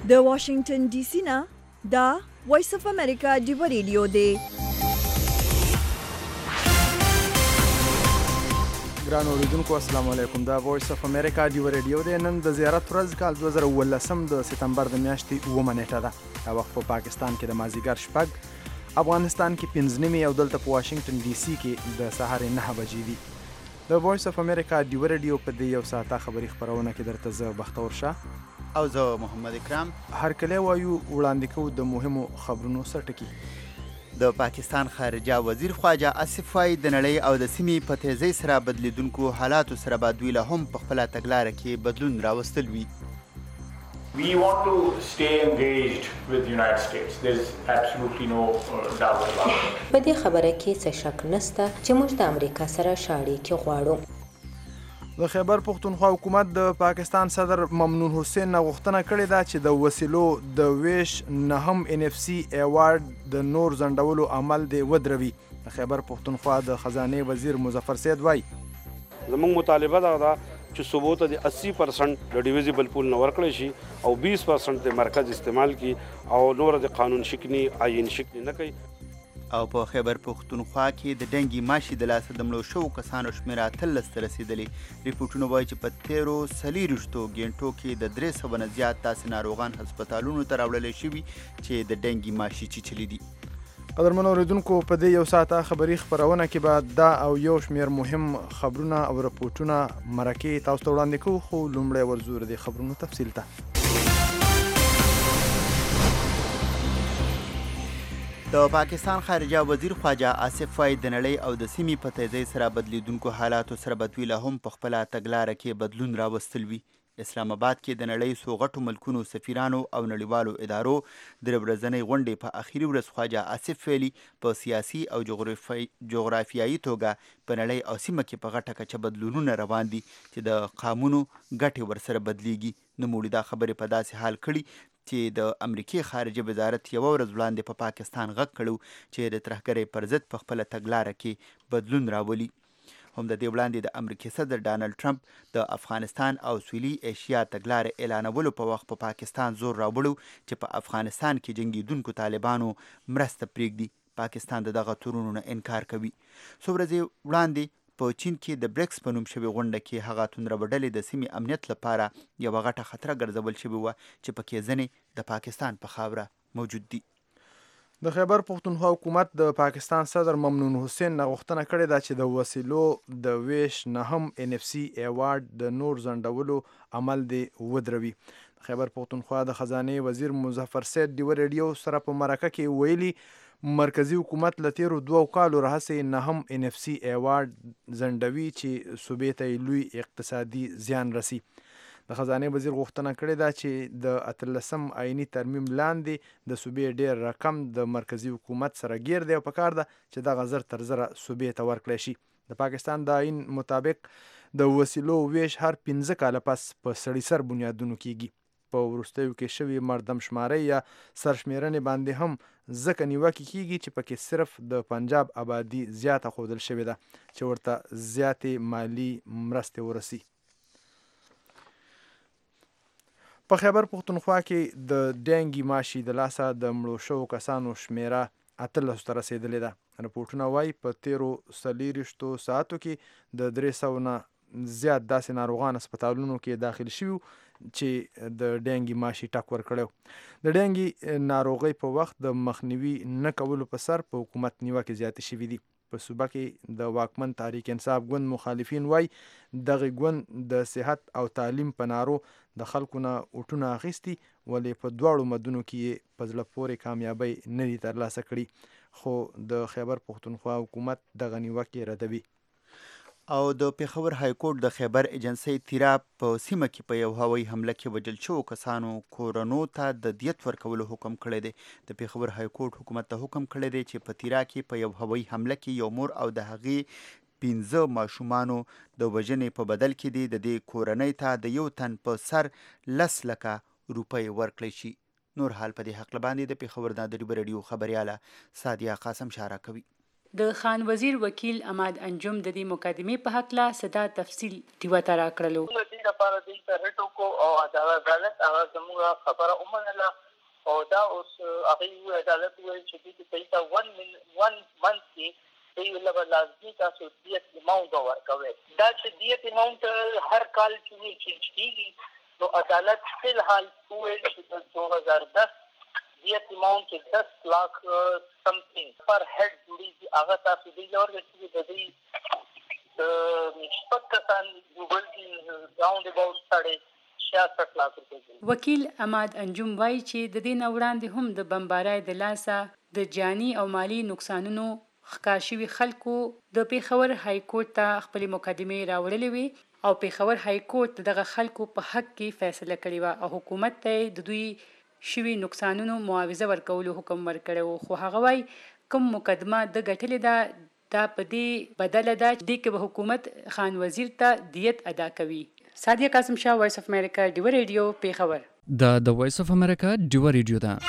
د واشنگټن ډي سي نه دا وایس اف امریکا ډیو ریډیو دی. ګران اوریدونکو السلام علیکم. دا وایس اف امریکا ډیو ریډیو دی. نن د زیارت ورځ کال 2018 د سپتمبر د میاشتې 9 نیټه ده. دا وخت په پاکستان کې د مازیګر شپږ، افغانستان کې 5 نیمې او دلته په واشنگټن ډي سي کې د سهار 9 بجې دي. د وایس اف امریکا ډیو ریډیو په دې یو ساعته خبري خبرونه کې درته زه بختور شاه او زه محمد اکرام هرکلی وایو وړاندې کوو د مهمو خبرونو سرټکي. د پاکستان خارجه وزیر خواجه آصف وایي د نړۍ او د سیمې په تیزۍ سره بدلیدونکو حالاتو سره به دوی له هم په خپله تګلاره کې بدلون راوستل وي. We want to stay engaged with the United States. There's absolutely no doubt about it. په دې خبره کې څه شک نشته چې موږ د امریکا سره ښه اړیکې غواړو. د خیبر پښتونخوا حکومت د پاکستان صدر ممنون حسین نه غوښتنه کړې ده چې د وسیلو د ویش نهم NFC ایوارډ د نور ځنډولو عمل دی ودروي. د خیبر پښتونخوا د خزانې وزیر مظفر سید وایي زموږ مطالبه ده چې صوبو ته د 80% د ډیویزیبل پول نه ورکړی شي او 20% د مرکز استعمال کی او نور د قانون شکنی آئین شکنی نه کوي. او په خیبر پښتونخوا کې د ډنګي ماشي د لاسه د مړو شوو کسانو شمېره 13 ته رسېدلې. ریپورټونه وایي چې په تیرو 40 ګینټو کې د 300 نه زیات داسې ناروغان هسپتالونو ته راوړلی شوي چې د ډنګي ماشي چیچلي دي. قدرمنو اوریدونکو په دې یو ساعته خبري خبرونه کې به دا او یو شمېر مهم خبرونه او رپورټونه مرکې تاسو ته وړاندې کوو، خو لومړی ورزو د خبرونو تفصیل ته. د پاکستان خارجه وزیر خواجه آصف وایي د نړۍ او د سیمې په تیزۍ سره بدلیدونکو حالاتو سره به دوی له هم په خپله تګلاره کې بدلون راوستل وي. اسلام آباد کې د نړۍ څو غټو ملکونو سفیرانو او نړیوالو ادارو د ورځنۍ غونډې په اخري ورځ خواجه آصف ویلي په سیاسي او جغرافیایي توګه په نړۍ او سیمه کې په غټه کچه بدلونونه روان دي چې د قامونو ګټې ورسره بدلیږي. نوموړي دا خبرې په داسې حال کړي چې د امریکې خارجه وزارت یوه ورځ وړاندې په پاکستان غږ کړی چې د ترهګرۍ پر ضد په خپله تګلاره کې بدلون راولي. هم د دې وړاندې د امریکې صدر ډانلډ ټرمپ د افغانستان او سویلي ایشیا تګلارې اعلانولو په وخت په پاکستان زور راوړو چې په افغانستان کې جنګیدونکو طالبانو مرسته پرېږدي. پاکستان د دغه تورونو نه انکار کوي. څو ورځې وړاندې په چین کې د بریکس په نوم شوې غونډه کې هغه توندربډلې د سیمې امنیت لپاره یوه غټه خطره ګرځول شوې وه چې پکې ځینې د پاکستان په خاوره موجود دي. د خیبر پښتونخوا حکومت د پاکستان صدر ممنون حسین نه غوښتنه کړې ده چې د وسیلو د ویش نهم NFC ایوارډ د نور ځنډولو عمل دی ودروي. د خیبر پښتونخوا د خزانې وزیر مظفر سید ډیو ریډیو سره په مرکه کې ویلي مرکزی حکومت له تیرو 2 کالو راهیسې نهم NFC ایوارډ ځنډوي چې صوبې ته لوی اقتصادي زیان رسي. د خزانې وزیر غوښتنه کړې ده چې د 18 آئینی ترمیم لاندې د صوبې ډیر رقم د مرکزی حکومت سره ګیر دی او پکار ده چې دغه زر تر زره صوبې ته ورکړی شي. د پاکستان د آئین مطابق د وسیلو ویش هر 15 کاله پس په سړي سر بنیادونو کیږي. په وروستیو کې شوي مردم شمارۍ یا سرشمېرنې باندې هم ځکه نیوکې کیږي چې پکې صرف د پنجاب آبادي زیاته ښودل شوې ده چې ورته زیاتې مالی مرستې ورسي. په خیبر پښتونخوا کې د ډنګي ماشي د لاسه د مړو شوو کسانو شمېره 18 ته رسېدلې ده. رپورټونه وایي په تیرو 40 ساعتو کې د 300 نه زیات داسې ناروغان هسپتالونو کې داخل شوي چې د ډنګي ماشي ټک ورکړی. د ډنګي ناروغۍ په وخت د مخنیوي نه کولو په سر په حکومت نیوکې زیاتې شوي دي. په صوبه کې د واکمن تحریک انصاف ګوند مخالفین وایي دغه ګوند د صحت او تعلیم په نارو د خلکو نه اوټونه اخیستي ولې په دواړو مدونو کې په زړه پورې کامیابۍ نه دي ترلاسه کړي. خو د خیبر پښتونخوا حکومت دغه نیوکې ردوي. او د پیښور های کورټ د خیبر ایجنسۍ تیرا په سیمه کې په یو هوایي حمله کې وژل شوو کسانو کورنو ته د دیت ورکولو حکم کړی دی. د پیښور های کورټ حکومت ته حکم کړی دی چې په تیرا کې په یو هوایي حمله کې یو مور او د هغې 15 ماشومانو د وژنې په بدل کې دی د دې کورنۍ ته د یو تن په سر 10 لکه روپۍ ورکړی شي. نور حال په دې هکله باندې د پیښور د ډیو ریډیو خبریاله سادیه قاسم شارع کوي. د خان وزیر وکیل اماد انجم د دې مقدمې په هکله صدا تفصیل ډیوه ته راکړلو. د لپاره دوی ته رټ وکړو او عدالت هغه زموږ خبره ومنله او دا اوس هغوی عدالت وویل چې دوی ته دوی ته 1 month کې دوی له به لازمي تاسو دیت اماونټ ورکوئ. دا چې دیت اماونټ هر کال چې چینج کېږي نو عدالت فی الحال وویل چې د 2010 دیت اماونټ 10 lakh something پر هډ جوړیږي هغه تاسو دوی له ورکوي د دوی شپږ کسان ګوګل کې راوند اباوټ 66 lakh روپۍ. وکیل اماد انجم وایي چې د دې نه وړاندې هم د بمبارۍ د لاسه د جاني او مالی نقصانونو ښکار شوي خلکو د پیښور های کورټ ته خپلې مقدمې راوړلې وې او پیښور های کورټ دغه خلکو په حق کې فیصله کړې وه او حکومت ته د دوی شوي نقصانونو معاوضه ورکولو حکم ورکړی و. خو هغه وایي کوم مقدمه د ګټلې ده دا په دې بدله ده چې دې کې به حکومت خان وزیر ته دیت ادا کوي. سادیه قاسم شاه، وایس اف امریکا، ډیوه ریډیو، پیښور. د وایس اف امریکا ډیوه ریډیو ده.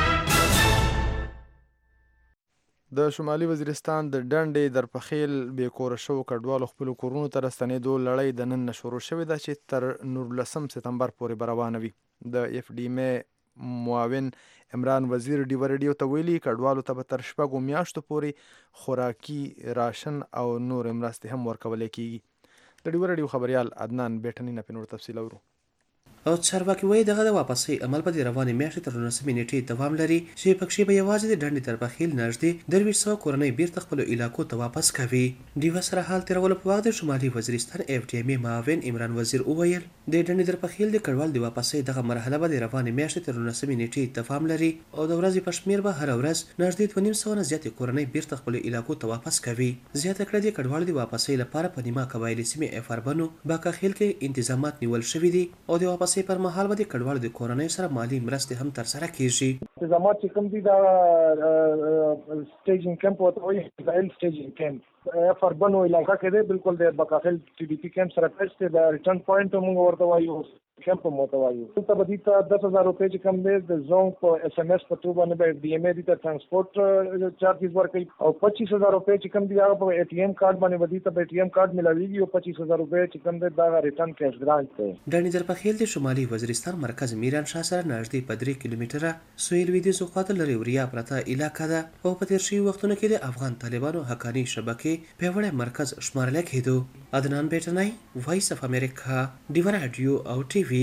د شمالي وزیرستان د ډنډې در پخیل بې کوره شوو کډوالو خپلو کورونو ته راستنېدو لړۍ د نن نه شروع شوې ده چې تر 19 سپتمبر پورې به روانه وي. د اف ډي م معاون عمران وزیر ډیوه ریډیو ته ویلي کډوالو ته به تر 6 میاشتو پورې خوراکي راشن او نور مرستې هم ورکولی کیږي. د ډیوه ریډیو خبریال عدنان بیټنی نه په نور تفصیل اورو. او چارواکي وایي دغه د واپسۍ عمل په دې روانې میاشتې تر 19 نیټې دوام لري چې پکښې به یوازې د ډنډې تر پخیل نږدې 2300 کورنۍ بیرته خپلو علاقو ته واپس کوي. ډیوه سره حال تېرولو په وخت د شمالي وزیرستان اف ډي ام معاون عمران وزیر وویل د ډنډې تر پخیل د کډوال د واپسۍ دغه مرحله به د روانې میاشتې تر 19 نیټې دوام لري او د ورځې په شمېر به هره ورځ نږدې 250 نه زیاتې کورنۍ بیرته خپلو علاقو ته واپس کوي. زیاته کړه د کډوالو د واپسۍ لپاره په نیمه قبایلي سیمې اف اربنو باکاخیل کې انتظامات نیول شوي دي او د واپسۍ پر مهال به د کډوالو د کورنۍ سره مالی مرستې هم ترسره کیږي. انتظامات چې کوم دي دا سټیجینګ کیمپ ورته وایي، اسرائیل سټیجینګ کیمپ اربنو علاقه کې دی، بالکل د باکاخیل ټي ډي پي کیمپ سره ټچ دی. د ریټرن پوینټ موږ ورته وایو، کیمپ هم ورته وایو. دلته به دي ته 10,000 روپۍ چې کوم دی د زونګ په اس ام اس په توګه باندې به ډي ام ای دي ته ټرانسپورټ چارجز ورکوي او 25,000 روپۍ چې کوم دي هغه په اے ټي ایم کارت باندې به دي ته په اے ټي ایم کارت ملاویږي او 25,000 روپۍ چې کوم دی دا ریټرن کیش ګرانټ دی. ډنډې تر پخیل د شمالي وزیرستان مرکز میران شاه سره نږدې په 3 کیلومتره سویل لویدیځ خواته لرې وریا پرته علاقه ده او په تېر شوي وختونو کې د افغان طالبانو حقاني شبکې پیاوړی مرکز شمارلی کېدو. عدنان بیټنی، وایس اف امریکا، ډیوه راډیو او ټي وي.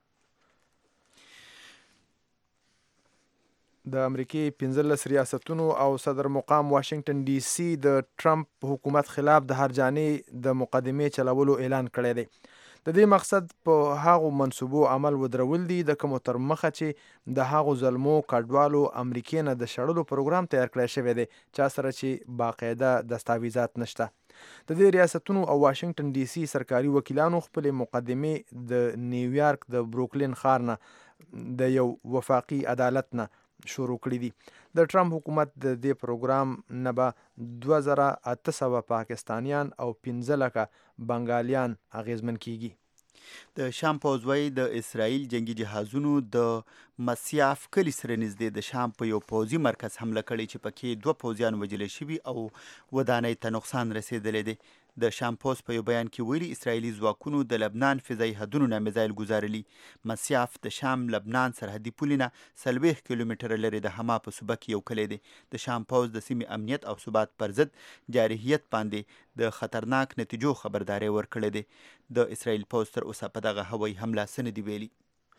د امریکې 15 ریاستونو او صدر مقام واشنگټن ډي سي د ټرمپ حکومت خلاف د هرجانې د مقدمې چلولو اعلان کړی دی. د دې مقصد په هغو منصوبو عمل ودرول دي د کومو تر مخه چې د هغو ظلمو کډوالو امریکې نه د شړلو پروګرام تیار کړی شوی دی چا سره چې باقاعده دستاویزات نشته. د دې ریاستونو او واشنگټن ډي سي سرکاري وکیلانو خپلې مقدمې د نیویارک د بروکلین ښار نه د یو وفاقي عدالت نه شروع کړي دي. د ټرمپ حکومت د دې پروګرام نه به 2800 پاکستانیان او 15 لکه بنګالیان اغیزمن کیږي. د شام پوځ وایي د اسرائیل جنگي جهازونو د مسیاف کلي سره نږدې د شام په یو پوځي مرکز حمله کړې چې پکې 2 پوځیان وژل شوي او ودانۍ ته نقصان رسېدلی دی. د شام پوسټ په یو بیان کې ویلي اسرائیلي ځواکونو د لبنان فضایي حدونو نه میزایل ګذارلي. مسیاف د شام لبنان سرحدي پولې نه 40 کیلومتره لرې د حما په صوبه کې یو کلی دی. د شام پوځ د سیمې امنیت او ثبات پر ضد جارحیت باندې د خطرناک نتیجو خبرداری ورکړی دی. د اسرائیل پوځ تر اوسه په دغه هوایي حمله څه نه دي ویلي.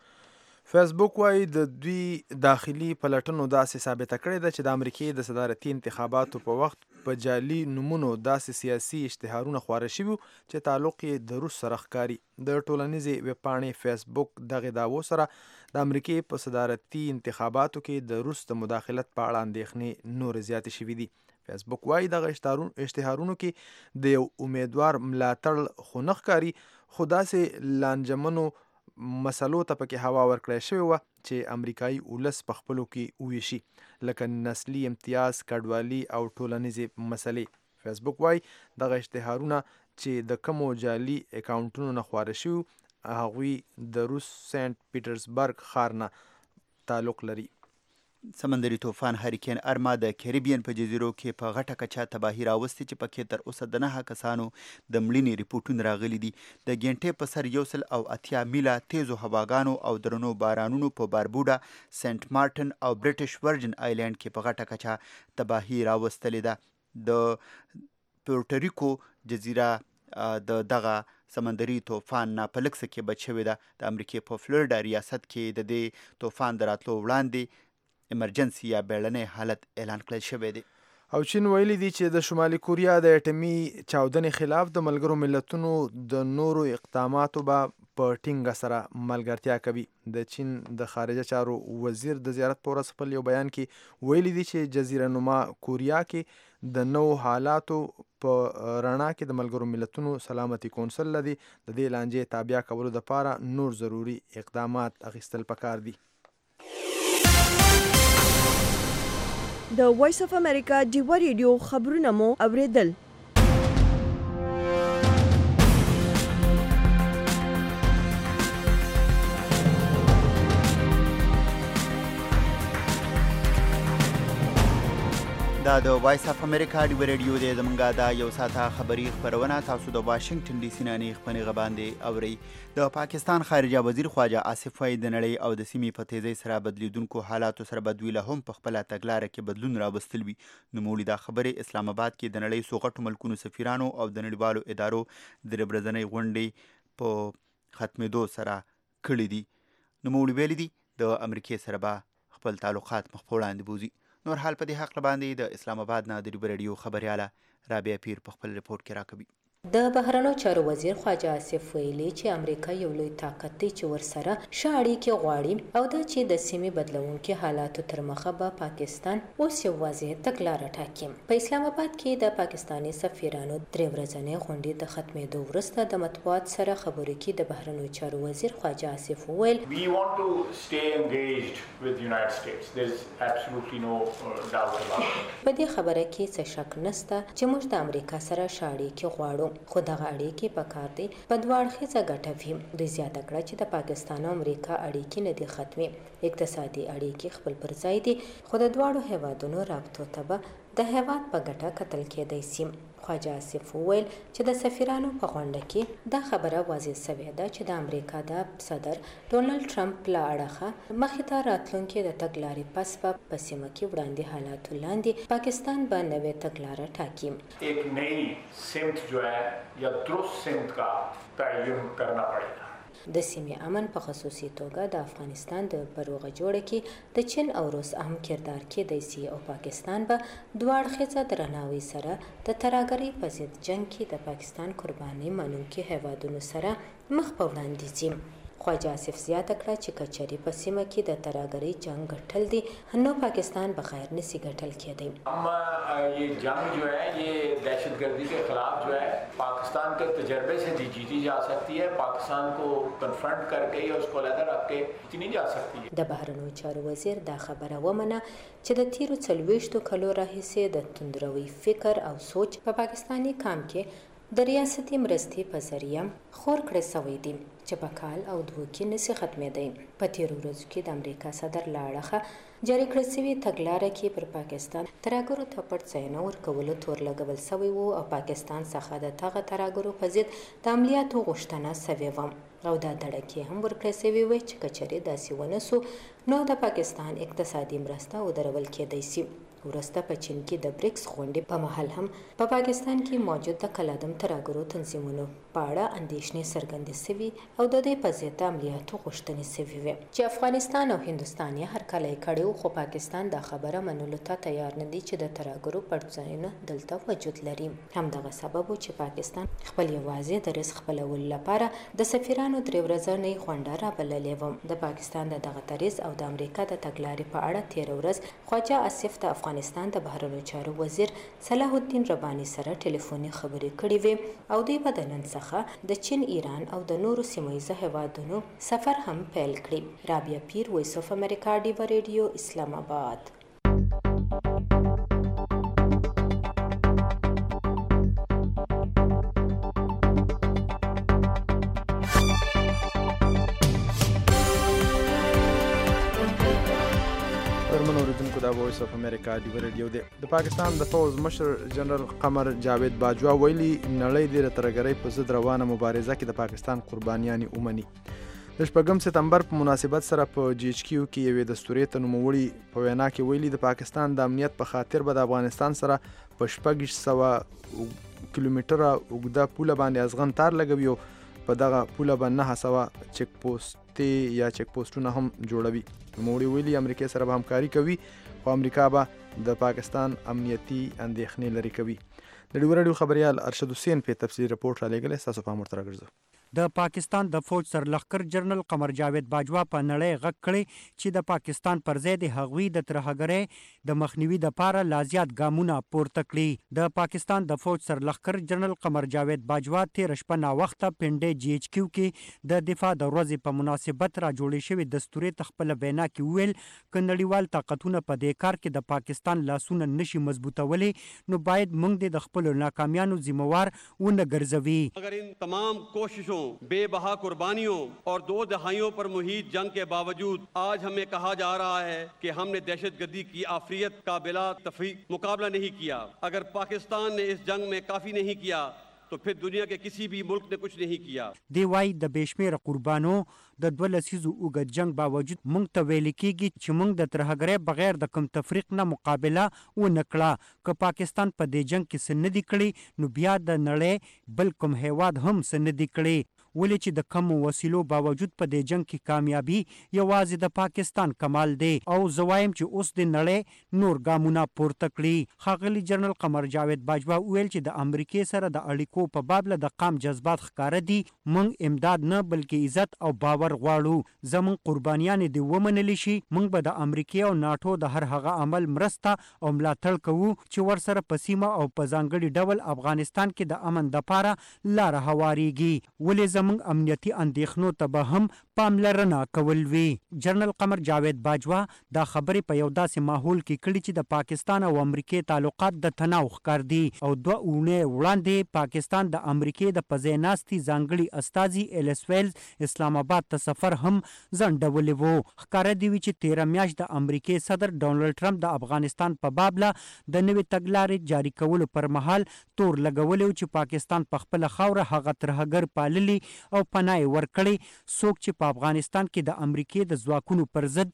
فیسبوک وایي د دوی داخلي پلټنو داسې ثابته کړې ده چې د امریکې د صدارتي انتخاباتو په وخت په جعلي نومونو داسې سیاسي اشتهارونه خواره شوي چې تعلق یې د روس سره ښکاري. د ټولنیزې ویبپاڼې فیسبوک دغې دعوو سره د امریکې په صدارتي انتخاباتو کې د روس د مداخلت په اړه اندېښنې نورې زیاتې شوي دي. فیسبوک وایي دغه اشتهارونو کې د یو امیدوار ملاتړ خو نه ښکاري، خو داسې لانجمنو مسلو ته پکې هوا ورکړی شوې وه چې امریکایي ولس په خپلو کې وویشي، لکه نسلي امتیاز، کډوالي او ټولنیزې مسلې. فیسبوک وایي دغه اشتهارونه چې د کومو جعلي اکاونټونو نه خواره شوي هغوی د روس سنټ پیټرزبرګ ښار نه تعلق لري. سمندري طوفان هریکین ارما د کریبین په جزیرو کې په غټه کچه تباهي راوستې چې پکې تر اوسه د 9 کسانو د مړینې ریپورټونه راغلي دي. د ګینټې په سر 180 میله تیزو هواګانو او درنو بارانونو په باربوډا، سنت مارټن او برټش ورجن آیلینډ کې په غټه کچه تباهي راوستلې ده. د پورټریکو جزیره د دغه سمندري طوفان نه په لږ څه کې بچ شوې ده. د امریکې په فلوریډا ریاست کې د دې طوفان د راتلو وړاندې ایمرجنسي یا بیړنی حالت اعلان کړل شوی دی. او چین ویلي دی چې د شمالي کوریا د اټومي چاودنې خلاف د ملګرو ملتونو د نورو اقداماتو به په ټینګه سره ملګرتیا کوي. د چین د خارجه چارو وزیر د زیارت په ورځ خپل یو بیان کې ویلي دی چې جزیره نما کوریا کې د نو حالاتو په رڼا کې د ملګرو ملتونو سلامتي کونسل لدی د دې لانجې تابع کولو لپاره نور ضروري اقدامات اخیستل پکار دي. د وایس اف امریکا ډیوا ریډیو خبرونه مو اوریدل. دا د وایس اف امریکا ډیوا ریډیو دی. زمونږ دا یو ساعته خبري خپرونه تاسو د واشنگټن ډي سي نه خپرې غباندې اورئ. د پاکستان خارجه وزیر خواجه آصف وحید د نړۍ او د سیمې په تیزۍ سره بدلیدونکو حالاتو سره بدوی له هم په خپله تګلاره کې بدلون راوستل وي. نوموړي دا خبرې اسلام آباد کې د نړۍ څو غټو ملکونو سفیرانو او د نړیوالو ادارو د ورځنۍ غونډې په ختمېدو سره کړي دي. نوموړي ویلي دي د امریکې سره به خپل تعلقات مخ په وړاندې بوځي. نور حال په دې حق باندې د اسلام آباد نه د ډیوا ریډیو خبرياله رابعه پیر په خپل ریپورت کې راکوي. د بهرنیو چارو وزیر خواجه آصف ویلي چې امریکا یو لوی طاقت دی چې ورسره ښه اړیکې غواړي او دا چې د سیمې بدلونکي حالاتو تر مخه به پاکستان اوس یو واضح تګلاره ټاکي. په اسلام آباد کې د پاکستاني سفیرانو درې ورځنۍ غونډې د ختمېدو وروسته د مطبوعات سره خبرو کې د بهرنیو چارو وزیر خواجه آصف وویل We want to stay engaged with the United States. There is absolutely no doubt about it. په دې خبره کې څه شک نشته چې موږ د امریکا سره ښه اړیکې غواړو، خو دغه اړیکې پکار دي په دوه اړخیزه ګټه وي. دوی زیاته کړه چې د پاکستان او امریکا اړیکې نه دي ختمې، اقتصادي اړیکې خپل پر ځای دي، خو د دواړو هیوادونو رابطو ته به د هیواد په ګټه کتل کېدی شي. خواجه آصف وویل چې د سفیرانو په غونډه کې دا خبره واضح سوې ده چې د امریکا د صدر ډونالډ ټرمپ له اړخه مخې ته راتلونکي د تګلارې پس په سیمه کې وړاندې حالاتو لاندې پاکستان به نوې تګلاره ټاکي. ایک نئی سمت جو ہے یا درست سمت کا تعین کرنا پڑے گا. د سیمې امن په خصوصي توګه د افغانستان د بروغه جوړه کې د چین او روس اهم کردار کېدی شي او پاکستان به دوه اړخیزه درناوي سره د ترهګرۍ په ضد جنګ کې د پاکستان قرباني منونکي هیوادونو سره مخ په وړاندې ځي. خواجه آصف زیاته کړه چې کچري په سیمه کې د ترهګرۍ جنگ ګټل دي نو پاکستان بغیر نسی ګټل کېدی. یہ جنگ جو ہے یہ دہشت گردی کے خلاف جو ہے پاکستان کے تجربے سے جیتی جا سکتی ہے. پاکستان کو کنفرنٹ کر کے یا اس کو علیحدہ رکھ کے جیتی نہیں جا سکتی ہے. د بهرنیو چارو وزیر دا خبره ومنه چې د تیرو 40 کلو راهیسې د توندروي فکر او سوچ په پاکستاني کام کې د ریاستي مرستې په ذریعه خور کړی شوی دی چې په کال او دوه کې نسی ختمېدی. په تیرو ورځو کې د امریکا صدر له اړخه جاري کړل شوې تګلاره کې پر پاکستان ترهګرو ته پټ ځایونه ورکولو تور لګول شوی و او پاکستان څخه د دغه ترهګرو په ضد د عملیاتو غوښتنه شوې وه او دا دړکې هم ورکړل شوې وې چې کچرې داسې ونه سو نو د پاکستان اقتصادي مرسته ودرول کېدی شي. وروسته په چین کې د بریکس غونډې په مهال هم په پاکستان کې موجود د کلادم ترهګرو تنظیمونو په اړه اندېښنې څرګندې شوي او د دې په ضد عملیاتو غوښتنې شوې وې چې افغانستان او هندوستان یې هرکلی کړی، خو پاکستان دا خبره منلو ته تیار نه دی چې د ترهګرو پټ ځایونه دلته وجود لري. همدغه سبب و چې پاکستان خپل یوازې د رزق خپلولو لپاره د سفیرانو درې ورځنۍ غونډه رابللې وه. د پاکستان د دغه دریځ او د امریکا د تګلارې په اړه تېره ورځ خواجه آصف د افغانستان د بهرنیو چارو وزیر صلاح الدین رباني سره ټلیفوني خبرې کړې وې او دوی به د نن څخه د چین، ایران او د نورو سیمه هیوادونو سفر هم پیل کړي. رابعه پیر، وایس اف امریکا، ډیوا ریډیو، اسلام آباد. دا وایس اف امریکا ډیو ریډیو دی. د پاکستان د فوز مشر جنرال قمر جاوید باجوا ویلي نړۍ د ترهګرۍ په ضد روانه مبارزه کې د پاکستان قربانیان ومني. د 8 سپتمبر په مناسبت سره په جی ایچ کیو کې یوې دستوري ته نوموړي په وینا کې ویلي د پاکستان د امنیت په خاطر به د افغانستان سره په 600 کیلومتره اوږده پوله باندې ازغن تار لګوي او په دغه پوله باندې 900 چک پوسټ یا چک پوسټونه هم جوړوي. نوموړي ویلي امریکا سره به همکاري کوي خو امریکا به د پاکستان امنیتي اندېښنې لرې کوي. د ډیو ریډیو خبریال ارشد حسین په تفصیلي رپورټ را لېږلی. ستاسو پام ورته راګرځو. د پاکستان د فوج سرلښکر جنرال قمر جاوید باجوا په نړۍ غږ کړی چې د پاکستان پر ضد د هغوی د ترهګرۍ د مخنیوي لپاره لا زیات ګامونه پورته کړي. د پاکستان د فوج سرلښکر جنرال قمر جاوید باجوا تېره شپه ناوخته پنډۍ جی ایچ کیو کې د دفاع د ورځې په مناسبت را جوړې شوې دستوري ته خپله وینا کې وویل که نړیوال طاقتونه په دې کار کې د پاکستان لاسونه نشي مضبوطولی نو باید موږ د خپلو ناکامیانو ذمہوار ونه ګرځوي. اگر ان تمام کوششوں بے بہا قربانیوں اور 2 دہائیوں پر محیط جنگ کے باوجود آج ہمیں کہا جا رہا ہے کہ ہم نے دہشت گردی کی آفریت کا بلا تفریق مقابلہ نہیں کیا. اگر پاکستان نے اس جنگ میں کافی نہیں کیا تو پھر دنیا کے کسی بھی ملک نے کچھ نہیں کیا. دی وايي د بشمیره قربانو د 2 لسیزو اوږد جنگ باوجود موږ ته ویل کېږي چې موږ د ترهګرۍ بغیر د کوم تفریق نه مقابله ونه کړه. که پاکستان په دې جنگ کې څه نه دي کړي نو بیا د نړۍ بل کوم هیواد هم څه نه دي کړي. ولې چې د کمو وسیلو باوجود په دې جنگ کې کامیابی یوازې د پاکستان کمال دی او زه وایم چې اوس د نړۍ نور ګامونه پورته کړي. ښاغلي جنرال قمر جاوید باجوا وویل چې د امریکې سره د اړیکو په باب له د قام جذبات ښکاره دي. موږ امداد نه بلکې عزت او باور غواړو. زموږ قربانیانې دې ومنلی شي. موږ به د امریکې او ناټو د هر هغه عمل مرسته او ملاتړ کوو چې ورسره په سیمه او په ځانګړي ډول افغانستان کې د امن دپاره لاره هواریږي. ولې زموږ امنیتي اندېښنو ته به هم پاملرنه کول وي. جنرال قمر جاوید باجوا دا خبرې په یو داسې ماحول کې کړي چې د پاکستان او امریکې تعلقات د تناو ښکار دي او 2 اونۍ وړاندې پاکستان د امریکې د په ځای ناستي ځانګړي استازي ایلس ویلز اسلام آباد ته سفر هم ځنډولی و. ښکاره دي وي چې 13 میاشت د امریکې صدر ډونالډ ټرمپ د افغانستان په باب له د نوې تګلارې جاري کولو پر مهال تور لګولی و چې پاکستان په خپله خاوره هغه ترهګر پاللي او پناه ورکړي څوک چې په افغانستان کې د امریکې د ځواکونو پر ضد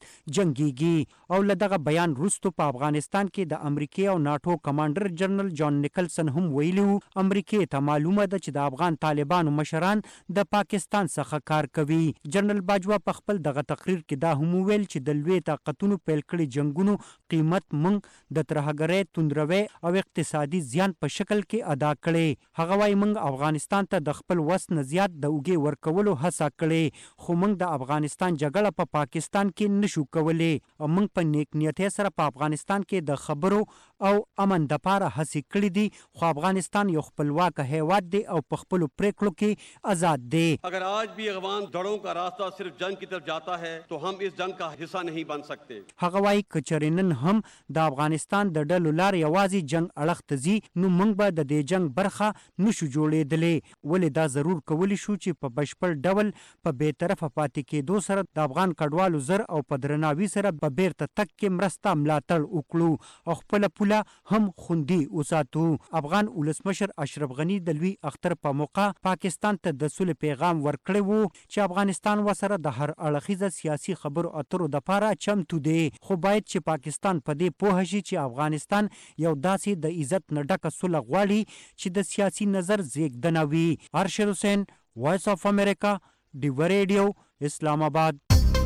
جنګیږي. او له دغه بیان وروسته په افغانستان کې د امریکې او ناټو کمانډر جنرال جان نیکلسن هم ویلي و امریکې ته معلومه ده چې د افغان طالبانو مشران د پاکستان څخه کار کوي. جنرال باجوا په خپل دغه تقریر کې دا هم وویل چې د لوی طاقتونو پیل کړي جنګونو قیمت موږ د ترهګرۍ توندروي او اقتصادي زیان په شکل کې ادا کړي. هغه وايي موږ افغانستان ته د خپل وس نه زیات د اوږې ورکولو هڅه کړې خو موږ د افغانستان جګړه په پاکستان کې نشو کولی. موږ په نیک نیتۍ سره په افغانستان کې د خبرو او امن دپاره هڅې کړې دي خو افغانستان یو خپلواک هیواد دی او په خپلو پریکړو کې آزاد دی. اگر آج بھی افغان دړوں کا راستہ صرف جنگ کی طرف جاتا ہے تو ہم اس جنگ کا حصہ نہیں بن سکتے. هغه وايي که چېرې نن هم د افغانستان د ډلو لار یوازې جنگ اړخ ته ځي نو موږ به د دې جنگ برخه نشو جوړېدلی. ولې دا ضرور کولی شو چې په بشپړ ډول په بې طرفه پاتې کېدو سره د افغان کډوالو زر او په درناوي سره په بیرته تګ کې مرسته ملاتړ وکړو او خپله پوله هم خوندي وساتو. افغان ولسمشر اشرف غني د لوی اختر په موقع پاکستان ته د سولې پیغام ورکړی و چې افغانستان ورسره د هر اړخیزه سیاسي خبرو اترو دپاره چمتو دی خو باید چې پاکستان په دې پوه شي چې افغانستان یو داسې د عزت نه ډکه سوله غواړي چې د سیاسي نظر زیږدنه وي. ارشد حسین وایس آف امریکا ډیو ریډیو اسلام آباد.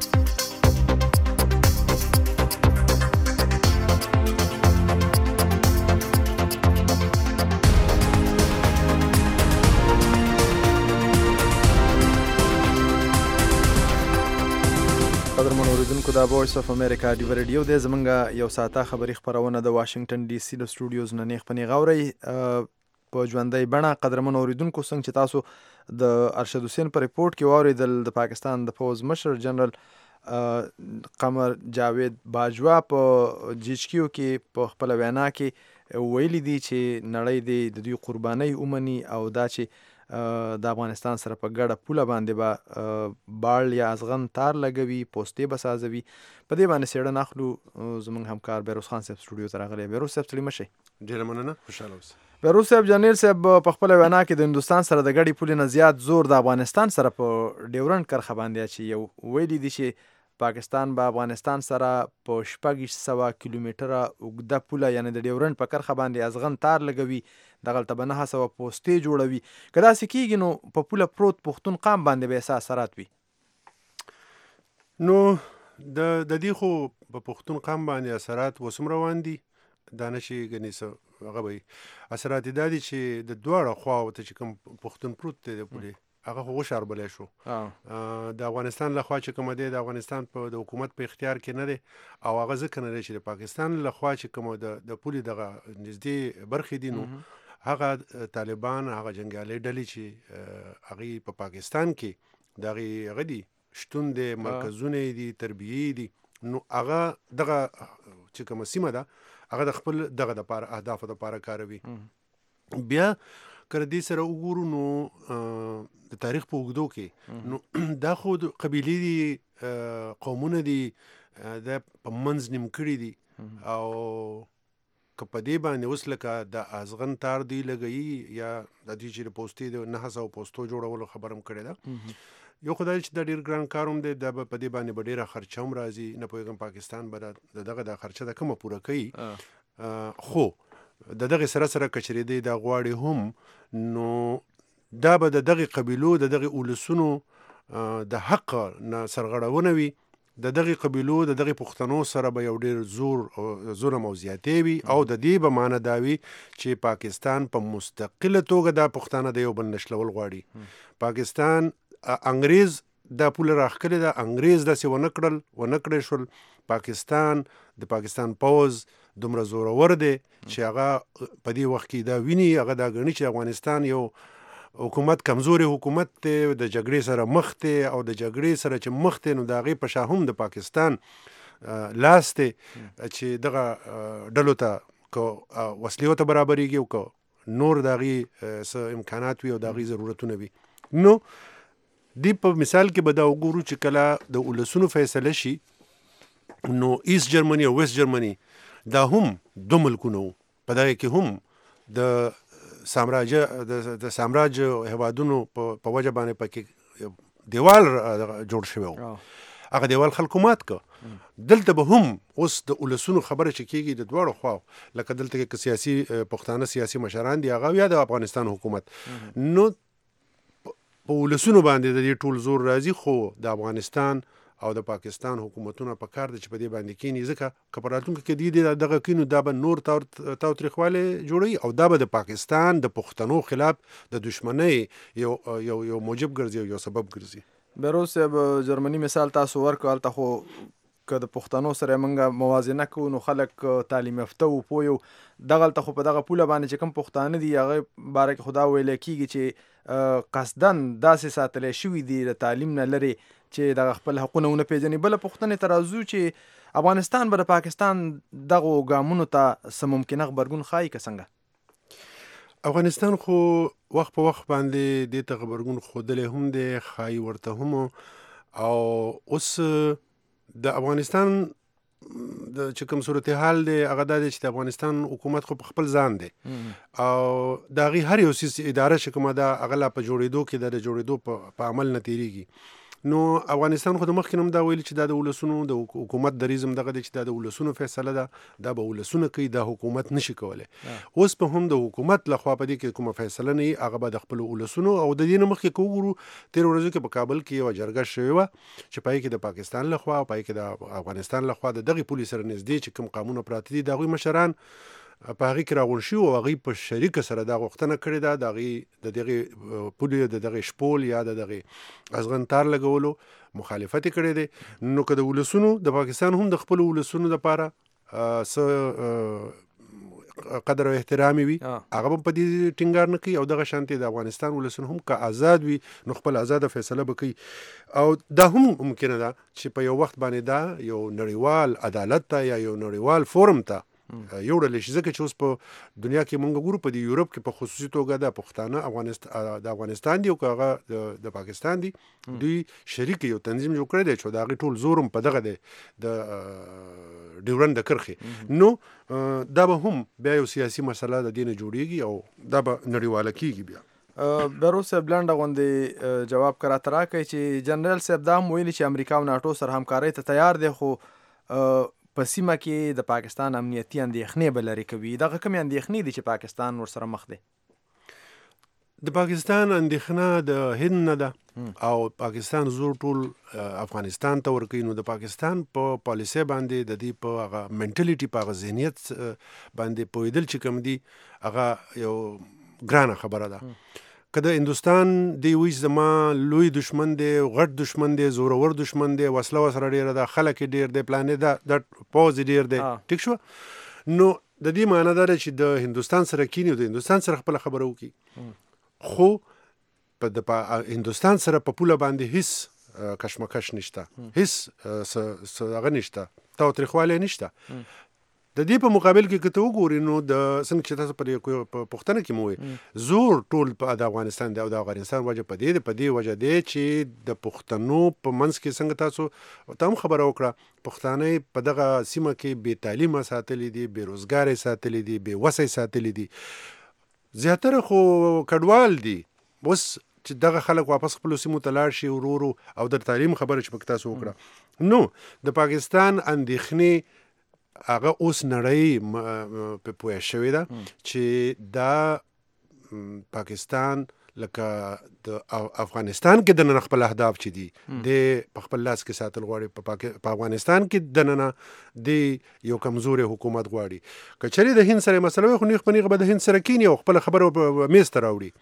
قدرمن اوریدونکو دا وایس اف امریکا ډیو ریډیو دی. زمونږ یو ساعته خبري خپرونه د واشنگټن ډي سي له سټوډیوز نه نیغ په نیغ اورئ په ژوندۍ بڼه. قدرمن اوریدونکو څنګه چې تاسو د ارشد حسین په ریپورټ کې واورېدل د پاکستان د فوز مشر جنرال قمر جاوید باجوا په جی ایچ کیو کې په خپله وینا کې ویلي دي چې نړۍ د دوی قربانۍ ومني او دا چې د افغانستان سره په ګډه پوله باندې به باړ یا ازغن تار لګوي، پوستې به سازوي. په دې باندې څېړنه اخلو. زموږ همکار بیروز خان صاحب سټوډیو ته راغلی. بیروز صاحب ستړي مه شئ. ډېره مننه، خوشحاله اوسئ. بیروز صاحب، جرنیل صاحب په خپله وینا کې د هندوستان سره د ګډې پولې نه زیات زور د افغانستان سره په ډیورنډ کرښه باندې اچوي. یو ویلي دي چې پاکستان به افغانستان سره په 600 کیلومتره اوږده پوله یعنې د ډیورنډ په کرښه باندې ازغن تار لګوي، دغلته به 900 پوستې جوړوي. که داسې کېږي نو په پوله پروت پښتون قام باندې به څه اثرات وي؟ نو د دې خو په پښتون قام باندې اثرات اوس هم روان دي. دا نه چې ګنې څه هغه به اثرات دا دي چې د دواړه خواو ته چې کوم پښتون پروت دی د پولې هغه خو وشاربلی شو. د افغانستان لخوا چې کومه دی د افغانستان د حکومت په اختیار کې نه دی، او هغه ځکه نه دی چې د پاکستان لخوا چې کومه د پولې دغه نږدې برخې دي، نو هغه طالبان، هغه جنګیالي ډلې چې هغې په پاکستان کې د هغې هغه دي شتون دی، مرکزونه دي، تربیې دي، نو هغه دغه چې کومه سیمه ده هغه د خپل دغه دپاره اهدافو دپاره کاروي. بیا که د دې سره وګورو نو د تاریخ په اوږدو کې نو دا خو قبیلې دي، قومونه دي، دا په منځ نیم کړي دي، او که په دې باندې اوس لکه د ازغن تار دوی لګوي یا د دې چې د پوستې د 900 پوستو جوړولو خبره هم کړې ده. یو خدای چې دا ډېر ګران کار هم دی، دا به په دې باندې به ډېره خرچه هم راځي. نه پوهېږم پاکستان به دغه د خرچه د کومه پوره کوي، خو د دغه سره کچرې دی دا غواړي هم، نو دا به د دغه قبیلو د دغه اولسونو د حق نه سرغړونه وي. د دغه قبیلو د دغه پښتنو سره به یو ډېر ظلم او زیاتې وي، او د دې به معنی دا وي چې پاکستان په مستقله توګه دا پښتانه د یو بل نښلول غواړي. پاکستان انګریز دا پوله راښکلې ده، انګریز داسې ونه کړی شول. د پاکستان پوځ دومره زورور دی چې هغه په دې وخت کې دا ویني، هغه دا ګڼي چې افغانستان یو حکومت کمزوري حکومت دی، د جګړې سره مخ دی، او د جګړې سره چې مخ دی نو د هغې په شا هم د پاکستان لاس دی چې دغه ډلو ته که وسلې ورته برابرېږي او که نور د هغې څه امکانات وي او د هغې ضرورتونه وي. نو دی په مثال کې به دا وګورو چې کله د اولسونو فیصله شي، نو ایست جرمني او ویست جرمني دا هم دو ملکونه وو، په دغه کې هم د سامراج هیوادونو په وجه باندې پکې دیوال جوړ شوی و. هغه دیوال خلکو مات که. دلته به هم اوس د اولسونو خبره چې کېږي د دواړو خواو، لکه دلته کې که سیاسي پښتانه سیاسي مشران دي هغه یا د افغانستان حکومت، نو په اولسونو باندې د دې ټول زور راځي. خو د افغانستان او د پاکستان حکومتونه په کار ده چې په دې باندې کینی، ځکه که په راتلونکي کې دې دغه کینو دا به نور تاوتریخوالی جوړوي، او دا به د پاکستان د پښتنو خلاف د دشمنۍ یو موجب ګرځي او یو سبب ګرځي. بیروز صاحب، جرمني مثال تاسو ورکړو، هلته خو که د پښتنو سره موږ موازنه کوو نو خلک تعلیم یافته و پوه یو. دغلته خو په دغه پوله باندې چې کوم پښتانه دي هغې باره کې خو دا ویلی کېږي چې قصدن داسې ساتلی شوي دي د تعلیم نه لرې چې دغه خپل حقونه ونه پیژني. بله پوښتنې ته راځو چې افغانستان به د پاکستان دغو ګامونو ته څه ممکنه غبرګون ښایي که څنګه؟ افغانستان خو وخت په وخت باندې دې ته غبرګون ښودلی هم دی، ښایي ورته هم. او اوس د افغانستان د چې کوم صورتحال دی هغه دا دی چې د افغانستان حکومت خو په خپل ځان دی، او د هغې هر یو څیز اداره چې کومه ده هغه لا په جوړېدو کې ده، د جوړېدو په عمل نه تېرېږي. نو افغانستان خو د مخکې نه هم دا ویلي چې دا د ولسونو د حکومت دریځ دغه دی چې دا د ولسونو فیصله ده، دا به ولسونه کوي، دا حکومت نشي کولی. اوس په هم د حکومت لخوا په دې کې کومه فیصله نه وي، هغه به د خپلو ولسونو او د دې نه مخکې که وګورو تېرو ورځو کې په کابل کې یوه جرګه شوې وه چې په هغې کې د پاکستان لخوا او په هغې کې د افغانستان لخوا د دغې پولې سره نږدې چې کوم قامونه پراته دي د هغوی مشران په هغې کې راغونډ شوي او هغوی په شریکه سره دا غوښتنه کړې ده د هغې د دغې پولې د دغې شپول یا د دغې ازغن تار لګولو مخالفت یې کړی دی. نو که د ولسونو د پاکستان هم د خپلو ولسونو دپاره څه قدر او احترام وي هغه به په دې ټینګار نه کوي، او دغه شانتې د افغانستان ولسونه هم که آزاد وي نو خپل آزاده فیصله به کوي. او دا هم ممکنه ده چې په یو وخت باندې دا یو نړیوال عدالت ته یا یو نړیوال فورم ته یوړل شي، ځکه چې اوس په دنیا کې مونږ ګورو په یورپ کې په خصوصي توګه د پښتانه د افغانستان دی او هغه د پاکستان دی، دوی شریک یو تنظیم جوړ کړی دی چې د هغې ټول زورم په دغه دی د ډیورنډ د کرښې. نو دا به هم بیا یو سیاسي مسله د دې نه جوړیږي او دا به نړیواله کیږي. بیا بیروز صاحب لنډه غوندې جواب که راته راکړئ چې جنرال صاحب دا هم ویلي چې امریکا او ناټو سره همکارۍ ته تیار دی، خو په سیمه کې د پاکستان امنیتي اندېښنې به لرې کوي. دغه کومې اندېښنې دي چې پاکستان ورسره مخ دی؟ د پاکستان اندېښنه د هند نه ده او پاکستان زور ټول افغانستان ته ورکوي. نو د پاکستان په پالیسۍ باندې د دې په هغه منټلیټي په هغه ذهنیت باندې پوهېدل چې کوم دي هغه یو ګرانه خبره ده. که د هندوستان دی وی زما لوی دشمن دی، غټ دشمن دی، زورور دشمن دی، وسله ورسره ډېره ده، خلک یې ډېر دی، پلانې ده، پوځ یې ډېر دی، ټیک شوه. نو د دې معنی دا ده چې د هندوستان سره کینی او د هندوستان سره خپله خبره وکړي، خو په هندوستان سره په پوله باندې هیڅ کشمکش نشته، هیڅ هغه نشته، تاوتریخوالی نشته. د دې په مقابل کې که ته وګورې نو د څنګه چې تاسو په پوښتنه کې مو وویل زور ټول د افغانستان دی او د افغانستان وجه په دې وجه دی چې د پښتنو په منځ کې څنګه تاسو ته هم خبره وکړه پښتانه په دغه سیمه کې بې تعلیمه ساتلي دي، بې روزګاره ساتلي دي، بې وسه ساتلي دي، زیاتره خو کډوال دي. اوس چې دغه خلک واپس خپلو سیمو ته لاړ شي ورو او د تعلیم خبره چې پکې تاسو وکړه، نو د پاکستان اندېښنې هغه اوس نړۍ په پوهه شوې ده چې دا پاکستان لکه د افغانستان کې دننه خپل اهداف چې دي د په خپل لاس کې ساتل غواړي، په افغانستان کې دننه د یو کمزوري حکومت غواړي. که چېرې د هند سره مسله وي خو نیغ په نیغه به د هند سره کینی او خپله خبره میز ته راوړي.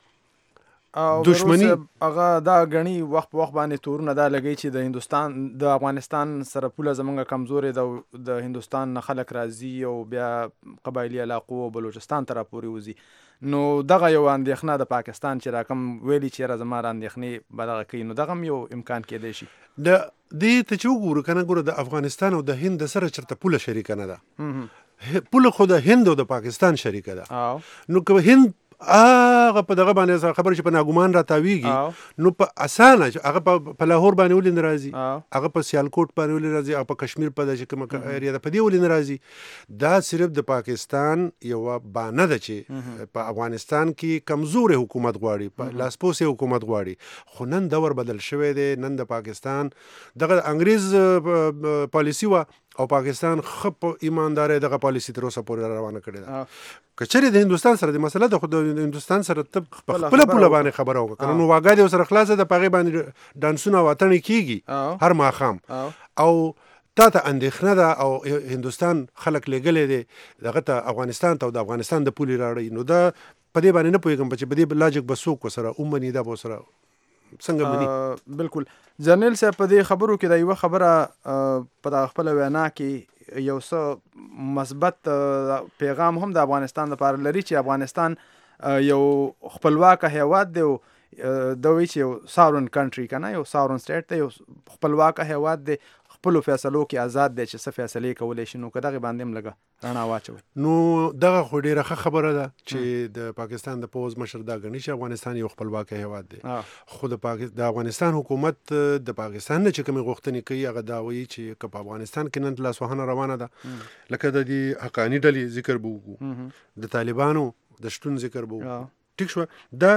دشمنی هغه دا غني وخت په وخت باندې تورونه دا لګي چې د هندوستان د افغانستان سره پوله زمونږ کمزورې د هندوستان نه خلک راځي او بیا قبایلي علاقو او بلوچستان ته راپورې وځي. نو دغه یو اندېښنه د پاکستان چې راکم ویلي چې یاره زما اندېښنې به دغه کوي، نو دغه هم یو امکان کېدی شي. د دې ته چې وګورو که نه ګوره د افغانستان او د هند سره چېرته پوله شریکه نه ده، پوله خو د هند او د پاکستان شریکه ده. نو که هند هغه په دغه باندې خبره چې په ناګومان را تاویږي نو په اسانه هغه په لاهور باندې ولې نه راځي، هغه په سیالکوټ باندې ولې راځي، هغه په کشمیر په داسې کومه ایریا ده په دې ولې نه راځي. دا صرف د پاکستان یوه بانه ده چې په افغانستان کې کمزوري حکومت غواړي، په لاسپوسې حکومت غواړي. خو نن دور بدل شوی دی، نن د پاکستان دغه انګریز پالیسي وه او پاکستان ښه په ایماندارۍ دغه پالیسي تر اوسه پورې روانه کړې ده. که چېرې د هندوستان سره د مسله ده خو د هندوستان سره ته په خپله پوله باندې خبره وکړه، که نه نو واګا دې ورسره خلاصه ده، په هغې باندې ډانسونه او اتڼې کېږي هر ماښام او تا ته اندېښنه ده او هندوستان خلک لیږلی دی دغه ته افغانستان ته او د افغانستان د پولې راړی. نو دا په دې باندې نه پوهېږم چې په دې لاجک به څوک ورسره ومني، دا به ورسره څنګه مني. بالکل جنرال صاحب په دې خبرو کې د یوه خبره په دغه خپله وینا کې یو څه مثبت پیغام هم د افغانستان لپاره لري چې افغانستان یو خپلواکه هیواد دی او دا وایي چې یو ساورن کنټري که نه یو ساورن سټیټ دی، یو خپلواکه هیواد دی، خپلو فیصلو کې آزاد دی چې څه فیصلې کولی شي. نو که دغې باندې هم لږه رڼا واچوئ. نو دغه خو ډېره ښه خبره ده چې د پاکستان د پوځ مشر دا ګڼي چې افغانستان یو خپلواکه هیواد دی. خو د افغانستان حکومت د پاکستان نه چې کومې غوښتنې کوي هغه دا وایي چې که په افغانستان کې نن لاسوهنه روانه ده، لکه د دې حقاني ډلې ذکر به وکړو، د طالبانو د شتون ذکر به وکړو، ټیک شوه، دا